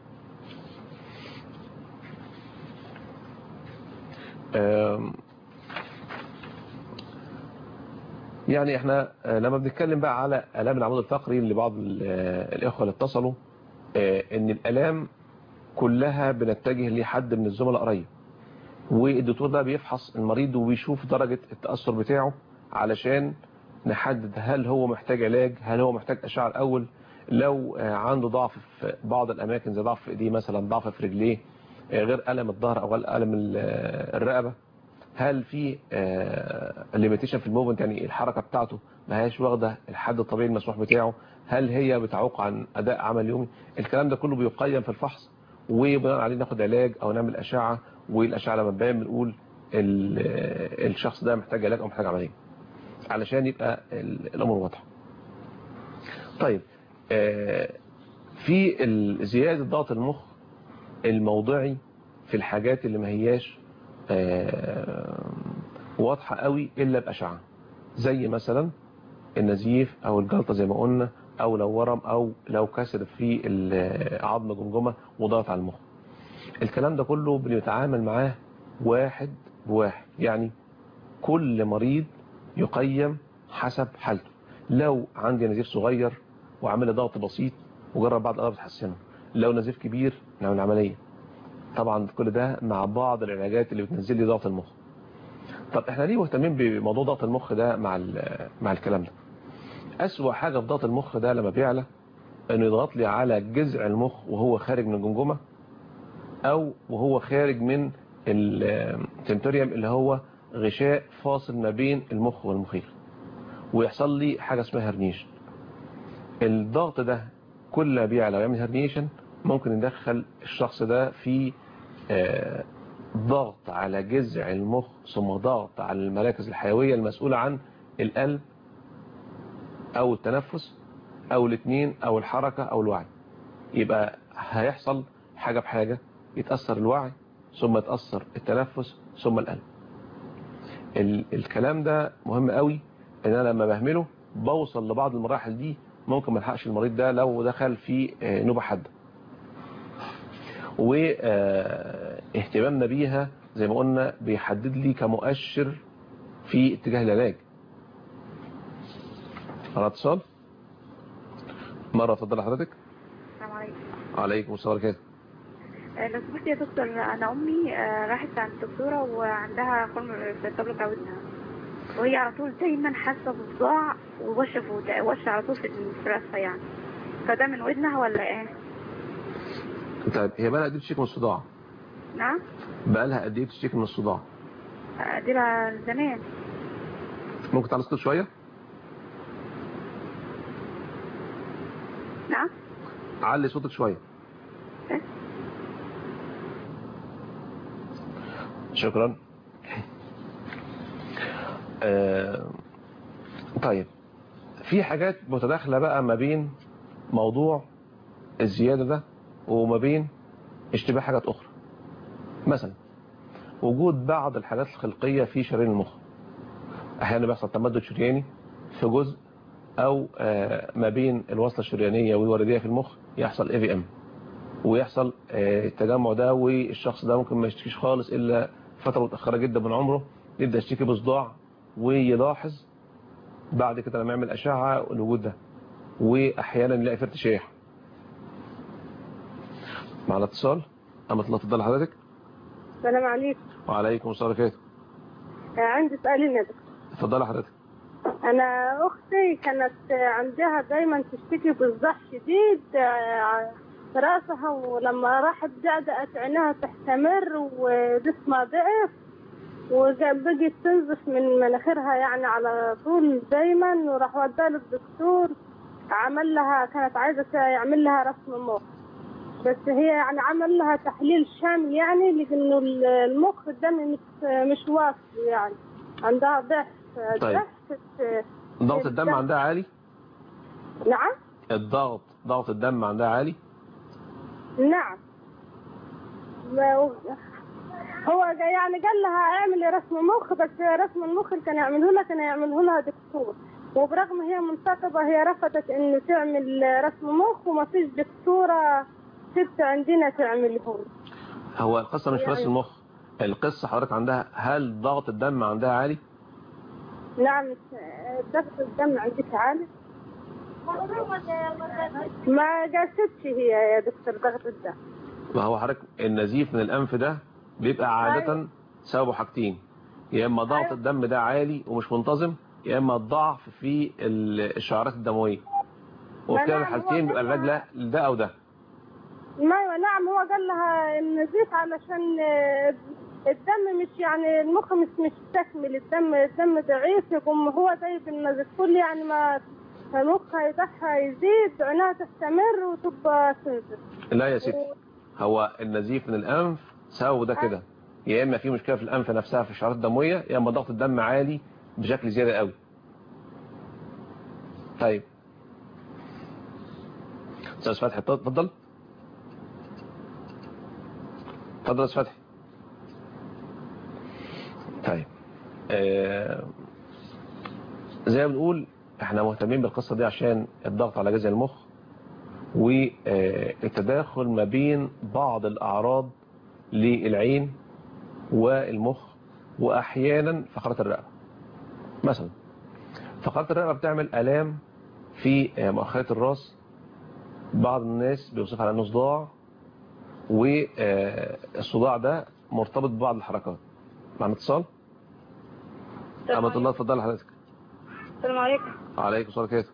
يعني احنا لما بنتكلم بقى على آلام العمود الفقري لبعض الإخوة اللي اتصلوا، ان الآلام كلها بنتجه لحد من الزملاء قريب، والدكتور ده بيفحص المريض وبيشوف درجة التأثر بتاعه علشان نحدد هل هو محتاج علاج، هل هو محتاج أشعة الأول. لو عنده ضعف في بعض الأماكن زي ضعف في إيديه مثلا، ضعف في رجليه، غير ألم الظهر أو ألم الرقبة، هل في ليميتيشن في الموفمنت، يعني الحركة بتاعته ما هياش واخدة الحد الطبيعي المسموح بتاعه، هل هي بتعوق عن أداء عمل يومي. الكلام ده كله بيقيم في الفحص، وبناء عليه ناخد علاج أو نعمل أشعة، والأشعة لما تبين بنقول الشخص ده محتاج علاج أو محتاج عملية، علشان يبقى الأمور واضحة. طيب في زيادة ضغط المخ الموضعي في الحاجات اللي ما هياش واضحة قوي إلا بأشعة، زي مثلا النزيف أو الجلطة زي ما قلنا، أو لو ورم، أو لو كسر في عظم جمجمة وضغط على المخ. الكلام ده كله بنتعامل معاه واحد بواحد، يعني كل مريض يقيم حسب حالته. لو عندي نزيف صغير وعمل ضغط بسيط وجرب بعض الأدوية بتحسنه، لو نزيف كبير نعمل عملية. طبعا كل ده مع بعض العلاجات اللي بتنزل لي ضغط المخ. طب احنا ليه مهتمين بموضوع ضغط المخ ده مع الكلام ده؟ أسوأ حاجة في ضغط المخ ده لما بيعلى انه يضغط لي على جذع المخ وهو خارج من الجمجمة، او وهو خارج من التنتوريوم اللي هو غشاء فاصل ما بين المخ والمخيخ، ويحصل لي حاجة اسمها هرنيشن. الضغط ده كل ما بيعلى ويعمل هرنيشن ممكن ندخل الشخص ده في ضغط على جذع المخ، ثم ضغط على المراكز الحيوية المسؤولة عن القلب او التنفس او الاثنين او الحركة او الوعي. يبقى هيحصل حاجة بحاجة، يتأثر الوعي ثم يتأثر التنفس ثم القلب. الكلام ده مهم قوي، ان انا لما بهمله بوصل لبعض المراحل دي ممكن ما الحقش المريض ده لو دخل في نوبة حادة. واهتمامنا بيها زي ما قلنا بيحدد لي كمؤشر في اتجاه العلاج. على اتصال مرة، اتفضل حضرتك. السلام عليكم. وعليكم السلام ورحمة الله. لو سمحت يا دكتور، انا امي راحت عند الدكتوره وعندها خرم في الطبله بتاع ودنها، وهي على طول دايما حاسه بصداع ووش على طول في راسها يعني، فده من ودنها ولا ايه؟ طيب هي بقى لها قد ايه بتشتكي من الصداع؟ نعم؟ بقى لها قد ايه بتشتكي من الصداع؟ دي لها زمان. ممكن تعلي صوتك شويه؟ نعم؟ علي صوتك شويه. شكرا. طيب في حاجات متداخلة بقى ما بين موضوع الزيادة ده وما بين اشتباه حاجات أخرى. مثلا وجود بعض الحاجات الخلقية في شرايين المخ، أحيانا بيحصل تمدد شرياني في جزء، أو ما بين الوصلة الشريانية والوردية في المخ يحصل AVM، ويحصل التجمع ده، والشخص ده ممكن ما يشتكيش خالص إلا فترة متأخرة جدا من عمره يبدأ يشتكي بصداع، ويلاحظ بعد كده لما يعمل أشعة الوجود ده، وأحيانا يلاقي في ارتشاح. مع الاتصال أما تفضل حضرتك. السلام عليكم. وعليكم السلام ورحمة الله. عندي سؤالين يا دكتور. اتفضلي حضرتك. أنا أختي كانت عندها دايما تشتكي بصداع شديد في راسها، ولما راحت بدأت عينها تحتمر وجسمها ضعف، وبقت تنزف من مناخيرها يعني على طول دايما، وراح وداها للدكتور عمل لها، كانت عايزة يعمل لها رسم مخ، بس هي يعني عمل لها تحليل شامل يعني، لأنه المخ الدم مش واصل يعني، عندها ضعف. طيب ضغط الدم عندها عالي؟ نعم. ضغط الدم عندها عالي؟ نعم. هو يعني قال لها اعملي رسم مخ، بس رسم المخ اللي كان يعمله لها دكتور، وبرغم هي منتقبة هي رفضت انه تعمل رسم مخ، وما فيش دكتورة ست عندنا تعمله. هو القصة مش في رسم المخ، القصة حضرتك عندها هل ضغط الدم عندها عالي؟ نعم. ضغط الدم عندك عالي؟ ما قاستش هي يا دكتور ضغط الدم. ما هو حضرتك النزيف من الأنف ده بيبقى عادة سببه حاجتين، يا إما ضغط الدم ده عالي ومش منتظم، يا إما الضعف في الشعيرات الدموية، وفي كلا الحالتين بيبقى العلاج ده أو ده. نعم. هو قال لها النزيف علشان الدم مش يعني المخ مش مستكمل، الدم ضعيف، يقوم هو دايب النزيف كل يعني ما المخ هيضحى يزيد، عينها تستمر وتبقى تنزف. لا يا ستي، هو النزيف من الأنف سببه ده كده، يا إما في مشكلة في الأنف نفسها في الشعيرات الدموية، يا إما ضغط الدم عالي بشكل زيادة قوي. طيب استاذ فتحي اتفضل. اتفضل يا استاذ فتحي. طيب زي ما بنقول احنا مهتمين بالقصة دي عشان الضغط على جذع المخ والتداخل ما بين بعض الأعراض للعين والمخ وأحيانا فقرات الرقبة. مثلا فقرات الرقبة بتعمل آلام في مؤخرة الراس، بعض الناس بيوصفها على انه صداع، والصداع ده مرتبط ببعض الحركات. معنا اتصال. أمة الله اتفضل حضرتك. السلام عليكم. وعليكم السلام عليكم.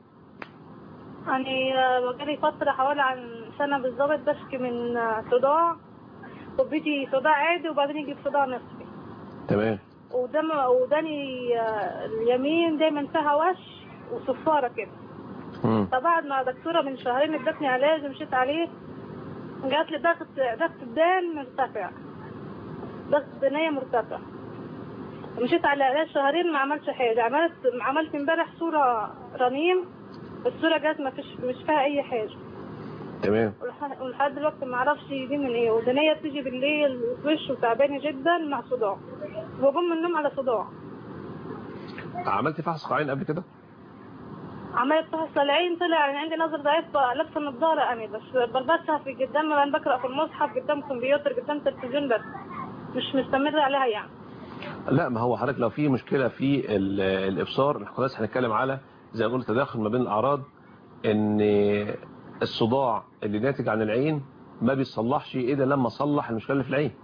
أنا بقالي فترة حوالي عن سنة بالظبط بشكي من صداع، وبيجي صداع عادي وبعدين يجي صداع نصفي. تمام. وداني اليمين دايما فيها وش وصفارة كده. فبعد مع دكتورة من شهرين ادتني علاج ومشيت عليه، جات لي ضغط الدم مرتفع، ضغط الدنيا مرتفع. مشيت على علاج شهرين ما عملتش حاجة. عملت امبارح صورة رنين، الصورة جات مش فيها أي حاجة. تمام. ولحد دلوقتي ما اعرفش دي من ايه، ودنيا بتيجي بالليل وش تعبانه جدا مع صداع، وبقوم من النوم على صداع. عملت فحص قاعين قبل كده؟ عملت فحص العين، طلع ان عندي نظر ضعيف، لابسه نظاره انا بس بلبسها في قدام ما بقرا في المصحف، قدام الكمبيوتر، قدام التلفزيون، بس مش مستمره عليها يعني. لا، ما هو حضرتك لو في مشكله في الابصار، خلاص هنتكلم على زي ما قلت تداخل ما بين الاعراض، ان الصداع اللي ناتج عن العين ما بيصلحش الا لما صلح المشكله اللي في العين.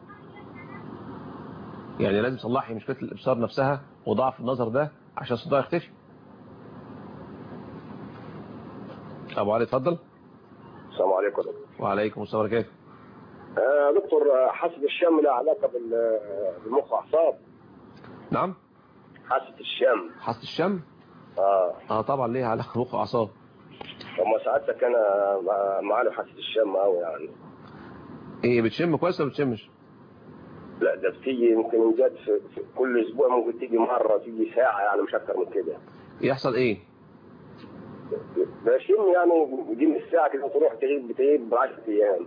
يعني لازم تصلحي مشكله الابصار نفسها وضعف النظر ده عشان الصداع يختفي. ابو علي اتفضل. السلام عليكم. وعليكم السلام ورحمه الله. دكتور، حاسه الشم لها علاقه بالمخ واعصاب؟ نعم. حاسه الشم طبعا ليها علاقه بالمخ واعصاب. وما ساعدتك انا معانا حاسه الشم قوي يعني. ايه، بتشم كويس ولا بتشمش؟ لا، ده بتيجي يمكن جت في كل اسبوع، ممكن تيجي مره، تيجي ساعه يعني، مش اكتر من كده. يحصل ايه؟ بشم يعني دي من الساعه كده، تروح بتغيب 10 ايام.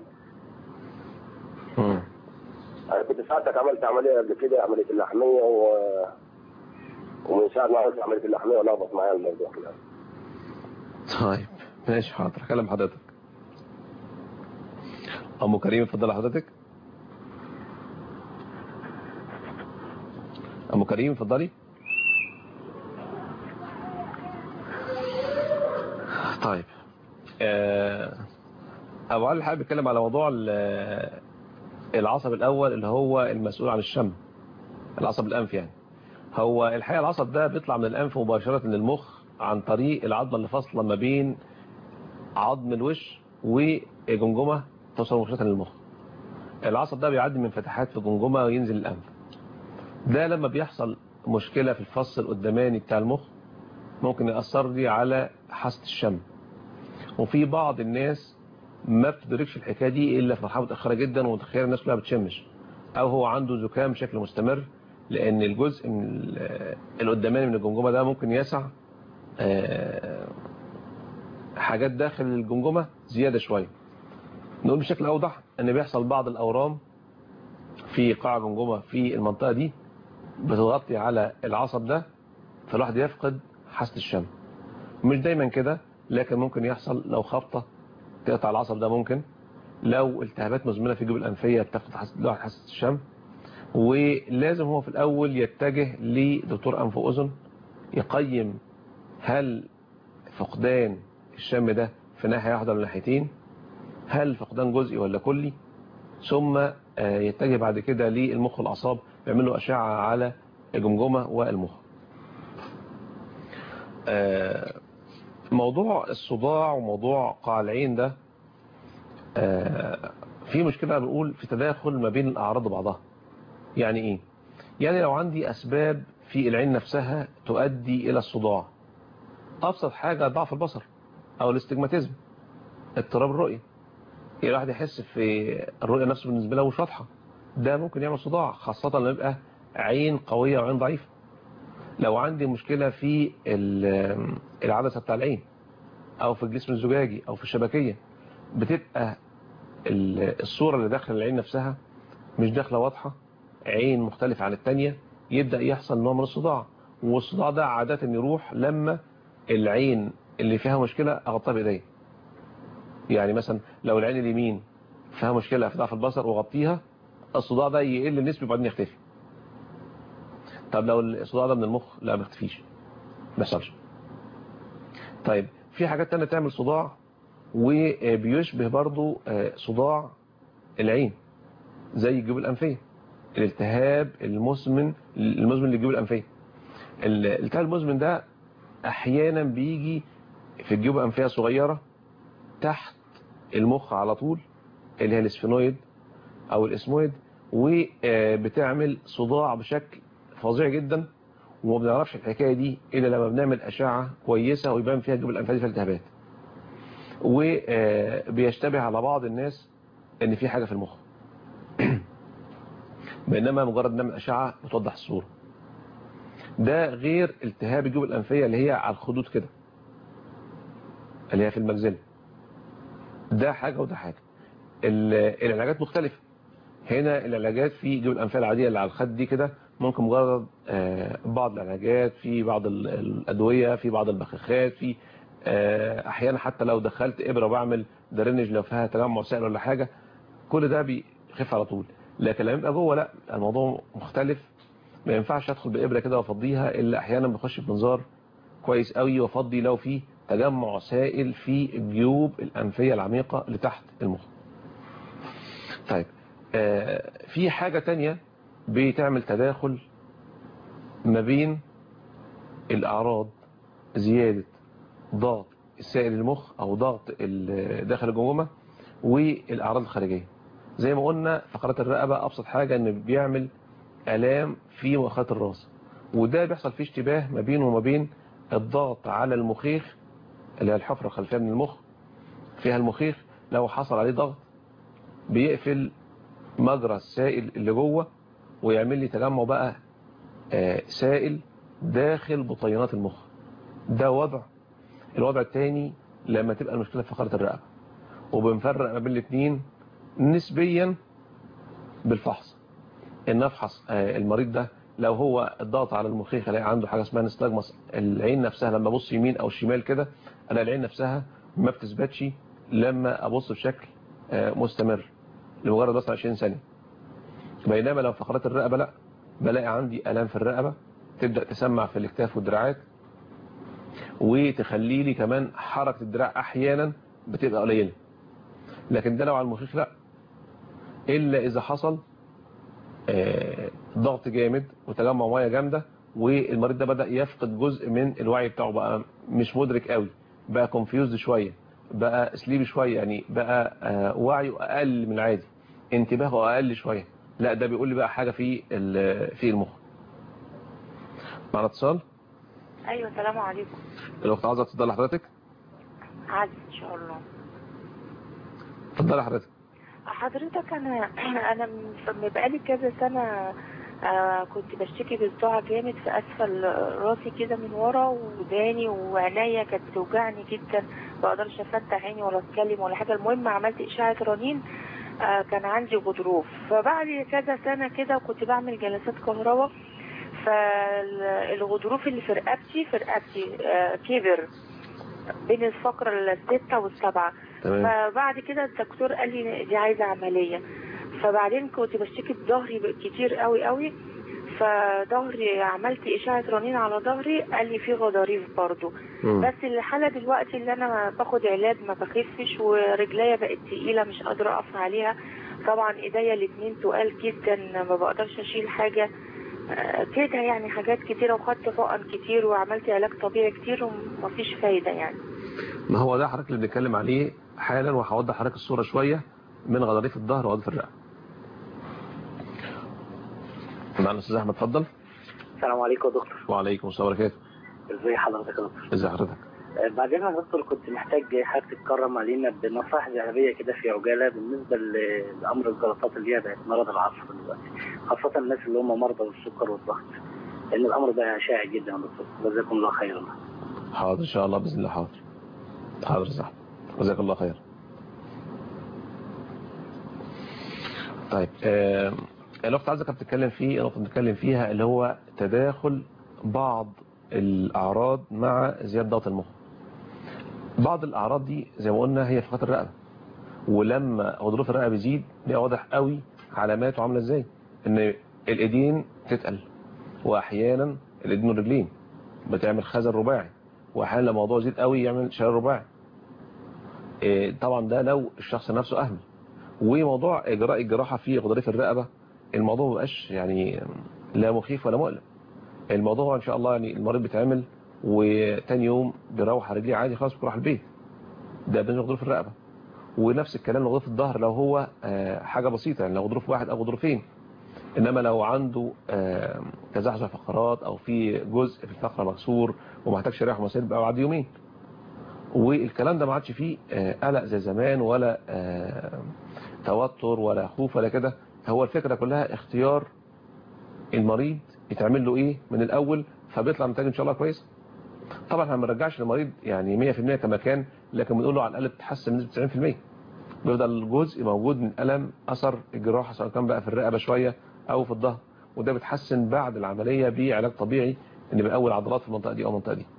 انا كنت ساعتك عملت عمليه قبل كده، عمليه اللحميه، ومن ساعه ما عملت عمليه اللحميه ولخبط معايا الموضوع كده. طيب ماشي، حاضر هكلم حضرتك. ام كريم اتفضلي حضرتك. ام كريم اتفضلي. طيب ابو علي حابب يتكلم على موضوع العصب الاول اللي هو المسؤول عن الشم، العصب الانف يعني. هو الحقيقه العصب ده بيطلع من الانف مباشره للمخ عن طريق العظمه اللي فاصله ما بين عظم الوش وجمجمه توصل مباشره للمخ. العصب ده بيعدي من فتحات في الجمجمه وينزل الانف. ده لما بيحصل مشكله في الفص القداماني بتاع المخ ممكن يأثر لي على حاسه الشم. وفي بعض الناس ما بتدركش الحكايه دي الا في مرحله متاخره جدا، ومتخيل الناس كلها بتشمش، او هو عنده زكام بشكل مستمر، لان الجزء القداماني من الجمجمه ده ممكن يسع حاجات داخل الجمجمه زياده شويه. نقول بشكل اوضح ان بيحصل بعض الاورام في قاع الجمجمه في المنطقه دي بتغطي على العصب ده، فالواحد يفقد حاسه الشم. مش دايما كده، لكن ممكن يحصل لو خبطه تقطع العصب ده، ممكن لو التهابات مزمنه في الجيوب الانفيه بتفقد حاسه الشم. ولازم هو في الاول يتجه لدكتور انف واذن يقيم هل فقدان الشم ده في ناحيه واحده ولا ناحيتين، هل فقدان جزئي ولا كلي، ثم يتجه بعد كده للمخ والاعصاب يعمل له اشعه على الجمجمه والمخ. موضوع الصداع وموضوع قاع العين ده في مشكلة بنقول في تداخل ما بين الأعراض وبعضها. يعني إيه؟ يعني لو عندي أسباب في العين نفسها تؤدي إلى الصداع، أبسط حاجة ضعف البصر أو الاستجماتيزم، اضطراب الرؤية، يعني الواحد يحس في الرؤية نفسه بالنسبة له مش واضحة، ده ممكن يعمل صداع، خاصة لما يبقى عين قوية وعين ضعيفة. لو عندي مشكلة في العدسة بتاع العين أو في الجسم الزجاجي أو في الشبكية، بتبقى الصورة اللي داخل العين نفسها مش داخله واضحة، عين مختلفة عن التانية، يبدأ يحصل نوع من الصداع. والصداع ده عادة يروح لما العين اللي فيها مشكلة أغطيها بإيديا. يعني مثلا لو العين اليمين فيها مشكلة في ضعف البصر وغطيها، الصداع ده يقل نسبي وبعدين يختفي. طب لو الصداع ده من المخ، لا ما يختفيش، ما يحصلش. طيب في حاجات تانية تعمل صداع وبيشبه برضو صداع العين، زي الجيوب الأنفية، الالتهاب المزمن للجيوب الأنفية. الالتهاب المزمن ده أحيانا بيجي في الجيوب الأنفية صغيرة تحت المخ على طول، اللي هي الاسفينويد أو الاسمويد، وبتعمل صداع بشكل فظيع جدا، وما بنعرفش الحكاية دي إلا لما بنعمل أشعة كويسة ويبان فيها الجيوب الأنفية فيها التهابات. وبيشتبه على بعض الناس إن في حاجة في المخ، بينما مجرد نعمل أشعة بتوضح الصورة. ده غير التهاب الجيوب الأنفية اللي هي على الخدود كده، اللي هي في المجزلة. ده حاجة وده حاجة. العلاجات مختلفة. هنا العلاجات في الجيوب الأنفية العادية اللي على الخد دي كده ممكن مجرد بعض العلاجات، في بعض الأدوية، في بعض البخاخات، في أحيانا حتى لو دخلت إبرة بعمل درينج لو فيها تجمع سائل ولا حاجة، كل ده بيخف على طول. لكن لما يبقى جوه لا، الموضوع مختلف. ما ينفعش ادخل بإبرة كده وافضيها، الا احيانا بخش بمنظار كويس قوي وافضي لو في تجمع سائل في الجيوب الأنفية العميقة اللي تحت المخ. طيب في حاجة تانية بتعمل تداخل ما بين الأعراض زيادة ضغط السائل المخ أو ضغط داخل الجمجمة والأعراض الخارجية. زي ما قلنا فقرات الرقبة أبسط حاجة إن بيعمل آلام في مؤخرة الراس، وده بيحصل فيه اشتباه ما بينه وما بين الضغط على المخيخ اللي هي الحفرة الخلفية من المخ، فيها المخيخ لو حصل عليه ضغط بيقفل مجرى السائل اللي جوه ويعمل لي تجمع بقى سائل داخل بطينات المخ. ده وضع. الوضع الثاني لما تبقى المشكلة في فقرة الرقبة، وبنفرق ما بين الاثنين نسبيا بالفحص. ان نفحص المريض ده لو هو الضغط على المخيخ الاقي عنده حاجه اسمها نستجمس العين نفسها، لما ابص يمين او شمال كده انا العين نفسها ما بتثبتش لما ابص بشكل مستمر لمجرد بس 20 ثانيه. بينما لو فقرات الرقبه لا، بلاقي عندي الام في الرقبه تبدا تسمع في الاكتاف والدراعات، وتخلي لي كمان حركه الدراع احيانا بتبقى قليله. لكن ده لو على المخيخ لا، الا اذا حصل ضغط جامد وتجمع ميه جامده والمريض ده بدأ يفقد جزء من الوعي بتاعه، بقى مش مدرك قوي، بقى كونفيوزد شويه، بقى سليبي شويه، يعني بقى وعيه اقل من العادي، انتباهه اقل شويه. لا ده بيقول لي بقى حاجه في المخ. معنا اتصال. ايوه السلام عليكم. الاخت عايزه تفضل لحضرتك؟ عايز ان شاء الله. اتفضلي حضرتك. حضرتك انا بقالي كذا سنه كنت بشتكي بصداع جامد في اسفل راسي كده من ورا، وداني وعينيا كانت بتوجعني جدا، ما بقدرش افتح عيني ولا اتكلم ولا حاجه. المهم عملت اشعه رنين، كان عندي غضروف. فبعد كذا سنه كده كنت بعمل جلسات كهرباء، فالغضروف اللي في رقبتي كبر بين الفقرة الستة والسبعة. فبعد كده الدكتور قال لي دي عايزة عملية. فبعدين كنت بشتكي بظهري كتير قوي قوي، فظهري عملت إشاعة رنين على ظهري، قال لي في غضاريف برضو. بس الحالة دلوقتي اللي أنا باخد علاج ما بخفش، ورجليا بقت تقيلة مش قادرة أقف عليها. طبعا إيديا الاتنين تقال جدا، ما بقدرش أشيل حاجة كده، يعني حاجات كتيرة، وخدت حقن كتير وعملت علاج طبيعي كتير ومفيش فايدة يعني. ما هو ده حضرتك اللي بنتكلم عليه حالا، وهوضح حضرتك الصورة شوية من غضاريف الظهر وغضاريف الرقبة. معنا الاستاذ احمد، اتفضل. السلام عليكم يا دكتور. وعليكم السلام ورحمة الله. ازي حضرتك يا دكتور؟ ازي حضرتك؟ بعدين يا دكتور كنت محتاج حضرتك تكرم علينا بنصائح ذهبيه كده في عجاله بالنسبه لامر الجلطات اللي هي بقت مرض العصر دلوقتي، خاصه الناس اللي هم مرضى بالسكر والضغط، لان الامر ده شائع جدا يا دكتور. جزاكم الله خيرا. حاضر ان شاء الله باذن الله. حاضر يا صاحبي، جزاك الله خير. طيب الوقت عايزك بتتكلم فيه النقطة بنتكلم فيها اللي هو تداخل بعض الأعراض مع زيادة ضغط المخ. بعض الأعراض دي زي ما قلنا هي فقدان الرقبة، ولما غضروف الرقبة بيزيد بيبقى واضح قوي علاماته عاملة ازاي، ان الايدين تتقل، واحيانا الايدين والرجلين بتعمل خزل رباعي، واحيانا لما الموضوع يزيد قوي يعمل شلل رباعي. طبعا ده لو الشخص نفسه اهمل. وموضوع اجراء الجراحة في غضاريف الرقبة الموضوع ما بقاش يعني لا مخيف ولا مؤلم. الموضوع ان شاء الله يعني المريض بيتعمل وتاني يوم بيروح على رجليه عادي خلاص بيروح البيت. ده بالنسبه لغضروف الرقبه. ونفس الكلام لغضروف الظهر لو هو حاجه بسيطه، يعني لو غضروف واحد او غضروفين. انما لو عنده تزحزح فقرات او في جزء في الفقره مكسور ومحتاج شرايح ومسائل بقى بعد يومين. والكلام ده ما عادش فيه قلق زي زمان ولا توتر ولا خوف ولا كده. هو الفكره كلها اختيار المريض يتعمل له ايه من الاول، فبيطلع نتائج ان شاء الله كويس. طبعا احنا ما بنرجعش للمريض يعني 100% كما كان، لكن بنقول له على الاقل تتحسن بنسبه 90%. بيفضل الجزء موجود من الم اثر الجراحه سواء كان بقى في الرقبه شويه او في الظهر، وده بيتحسن بعد العمليه بعلاج طبيعي ان بيقوي العضلات في المنطقه دي او المنطقه دي.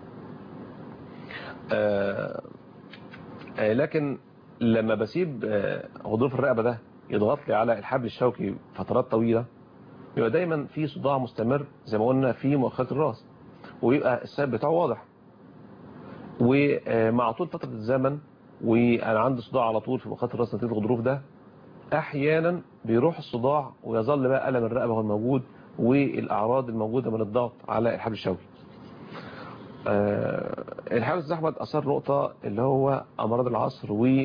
لكن لما بسيب غضروف الرقبه ده يضغط لي على الحبل الشوكي فترات طويله، بيبقى دايما في صداع مستمر زي ما قلنا في مؤخرة الراس، ويبقى السبب بتاعه واضح. ومع طول فترة الزمن وانا عندي صداع على طول في مؤخرة الراس نتيجة الغضروف ده، احيانا بيروح الصداع ويظل بقى ألم الرقبة هو الموجود والاعراض الموجودة من الضغط على الحبل الشوكي. الحارس احمد اثار نقطة اللي هو امراض العصر و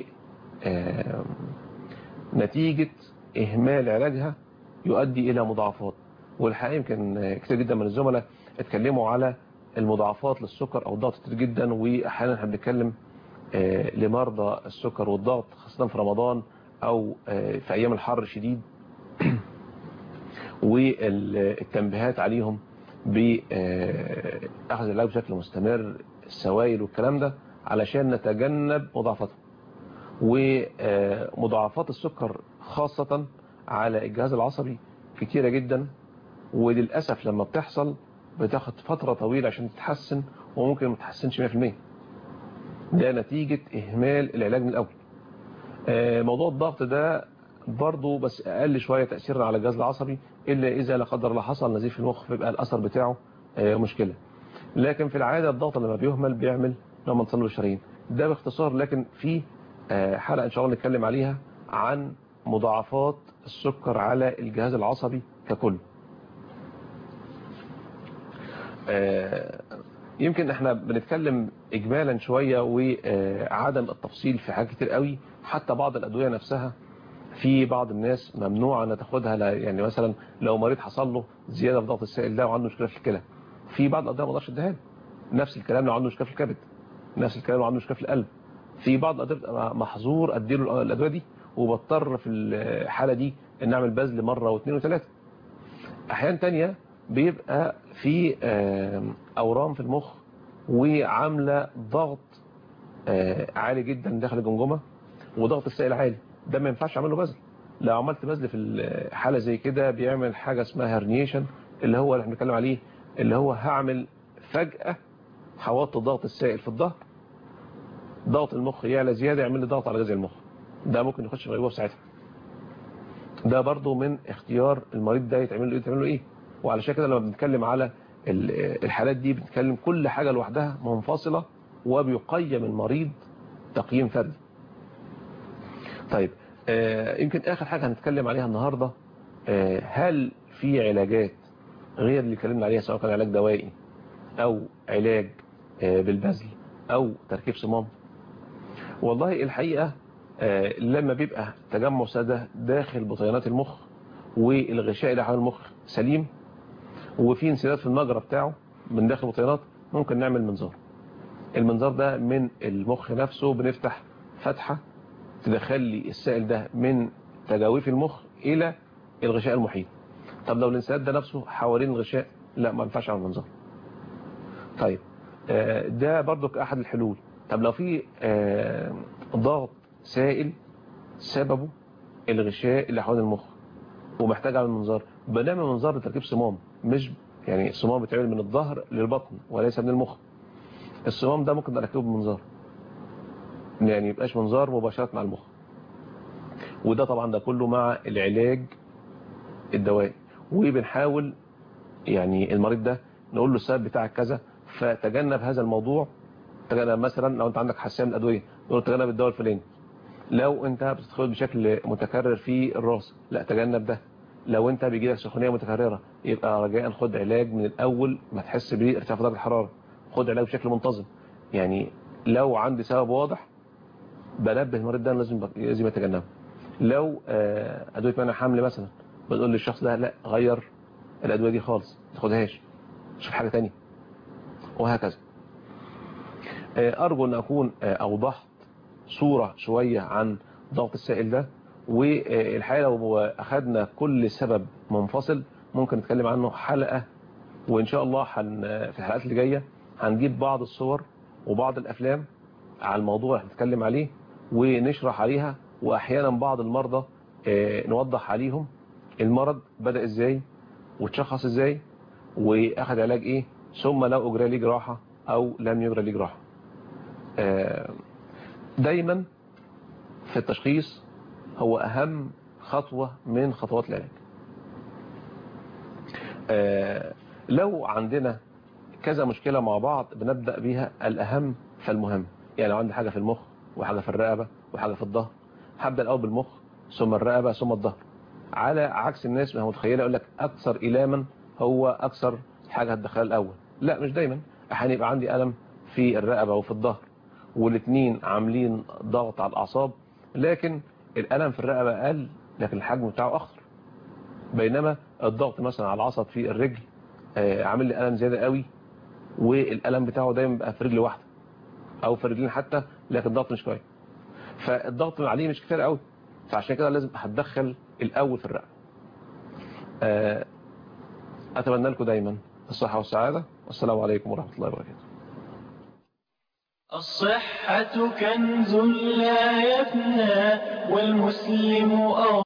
نتيجة اهمال علاجها يؤدي الى مضاعفات. والحقيقة يمكن كتير جدا من الزملاء اتكلموا على المضاعفات للسكر او الضغط كتير جدا، واحيانا احنا بنتكلم لمرضى السكر والضغط خاصة في رمضان او في ايام الحر الشديد والتنبيهات عليهم باخذ العلاج بشكل مستمر، السوائل والكلام ده علشان نتجنب مضاعفاتها. ومضاعفات السكر خاصة على الجهاز العصبي كتيرة جدا، وللأسف لما بتحصل بتاخد فترة طويلة عشان تتحسن، وممكن ما تتحسنش 100%. ده نتيجة إهمال العلاج من الأول. موضوع الضغط ده برضو بس أقل شوية تأثيرا على الجهاز العصبي، إلا إذا لا قدر الله حصل نزيف في المخ فيبقى الأثر بتاعه مشكلة. لكن في العادة الضغط لما بيهمل بيعمل نوع من تصلب الشرايين. ده باختصار، لكن في حلقة إن شاء الله نتكلم عليها عن مضاعفات السكر على الجهاز العصبي ككل. يمكن احنا بنتكلم اجمالا شوية وعدم التفصيل في حاجات كتير قوي. حتى بعض الادوية نفسها في بعض الناس ممنوع ان تاخدها، يعني مثلا لو مريض حصل له زيادة في ضغط السائل ده وعنده مشكلة في الكلى، في بعض الادوية ما اقدرش اديها له. نفس الكلام لو عنده مشكلة في الكبد، نفس الكلام لو عنده مشكلة في القلب. في بعض الادوية محظور اديله الادوية دي، وبضطر في الحالة دي ان نعمل بذل مرة واثنين وثلاثة. احيان تانية بيبقى في اورام في المخ وعامله ضغط عالي جدا داخل الجمجمه وضغط السائل عالي، ده ما ينفعش اعمل له بذل. لو عملت بذل في الحاله زي كده بيعمل حاجه اسمها هرنيشن، اللي هو اللي احنا بنتكلم عليه، اللي هو هعمل فجاه حواطط ضغط السائل في الظهر، ضغط المخ يعلى زياده يعمل لي ضغط على جذع المخ، ده ممكن يخش في غيبوبه في ساعتها. ده برضو من اختيار المريض ده يتعمل له ايه. وعلشان كده لما بنتكلم على الحالات دي بنتكلم كل حاجة لوحدها منفصلة، وبيقيم المريض تقييم فردي. طيب يمكن آخر حاجة هنتكلم عليها النهاردة، هل في علاجات غير اللي اتكلمنا عليها سواء كان علاج دوائي أو علاج بالبذل أو تركيب صمام؟ والله الحقيقة لما بيبقى تجمع سادة داخل بطينات المخ والغشاء اللي حول المخ سليم وفي انسداد في المجرى بتاعه من داخل البطينات، ممكن نعمل منظار. المنظار ده من المخ نفسه بنفتح فتحة تدخل لي السائل ده من تجاويف المخ إلى الغشاء المحيط. طب لو الانسداد ده نفسه حوالين الغشاء، لا ما ينفعش اعمل منظار. طيب ده برضو أحد الحلول. طب لو في ضغط سائل سببه الغشاء اللي حوالين المخ ومحتاج اعمل منظار. بنعمل منظار لتركيب صمام، مش يعني الصمام بيتعمل من الظهر للبطن وليس من المخ. الصمام ده ممكن اركبه بمنظار، يعني يبقاش منظار مباشرة مع المخ. وده طبعا ده كله مع العلاج الدوائي. وبنحاول يعني المريض ده نقول له السبب بتاعك كذا، فتجنب هذا الموضوع. تجنب مثلا لو انت عندك حساسيه من الادويه نقول له تجنب الدواء الفلاني. لو انت بتستخدم بشكل متكرر في الراس لا تجنب ده. لو انت بيجي لك سخونيه متكرره يبقى رجاء خد علاج من الاول ما تحس بارتفاع درجه الحراره، خد علاج بشكل منتظم. يعني لو عندي سبب واضح بنبه المريض ده لازم يتجنبه. لو ادويه منع حمل مثلا بتقول للشخص ده لا غير الادويه دي خالص ما تاخدهاش، شوف حاجه ثانيه، وهكذا. ارجو ان اكون اوضحت صوره شويه عن ضغط السائل ده. والحقيقه لو اخذنا كل سبب منفصل ممكن نتكلم عنه حلقه، وان شاء الله في الحلقات اللي جايه هنجيب بعض الصور وبعض الافلام على الموضوع اللي هنتكلم عليه ونشرح عليها. واحيانا بعض المرضى نوضح عليهم المرض بدأ ازاي وتشخص ازاي واخذ علاج ايه، ثم لو اجرى ليه جراحه او لم يجرى ليه جراحه. دايما في التشخيص هو اهم خطوه من خطوات العلاج. لو عندنا كذا مشكله مع بعض بنبدا بيها الاهم فالمهم. يعني لو عندي حاجه في المخ وحاجه في الرقبه وحاجه في الظهر هبدا الاول بالمخ ثم الرقبه ثم الظهر، على عكس الناس ما متخيله يقول لك اكثر الاما هو اكثر حاجه هتدخلها الاول. لا مش دايما. احيانا يبقى عندي الم في الرقبه وفي الظهر والاثنين عاملين ضغط على الاعصاب، لكن الالم في الرقبه اقل لكن الحجم بتاعه اخطر. بينما الضغط مثلا على العصب في الرجل عامل لي الم زياده قوي، والالم بتاعه دايما بيبقى في رجل واحده او في رجلين حتى، لكن الضغط مش كويس. فالضغط عليه مش كفايه قوي، فعشان كده لازم هتدخل الاول في الرقبه. اتمنى لكم دايما الصحه والسعاده، والسلام عليكم ورحمه الله وبركاته. الصحة كنز لا يفنى والمسلم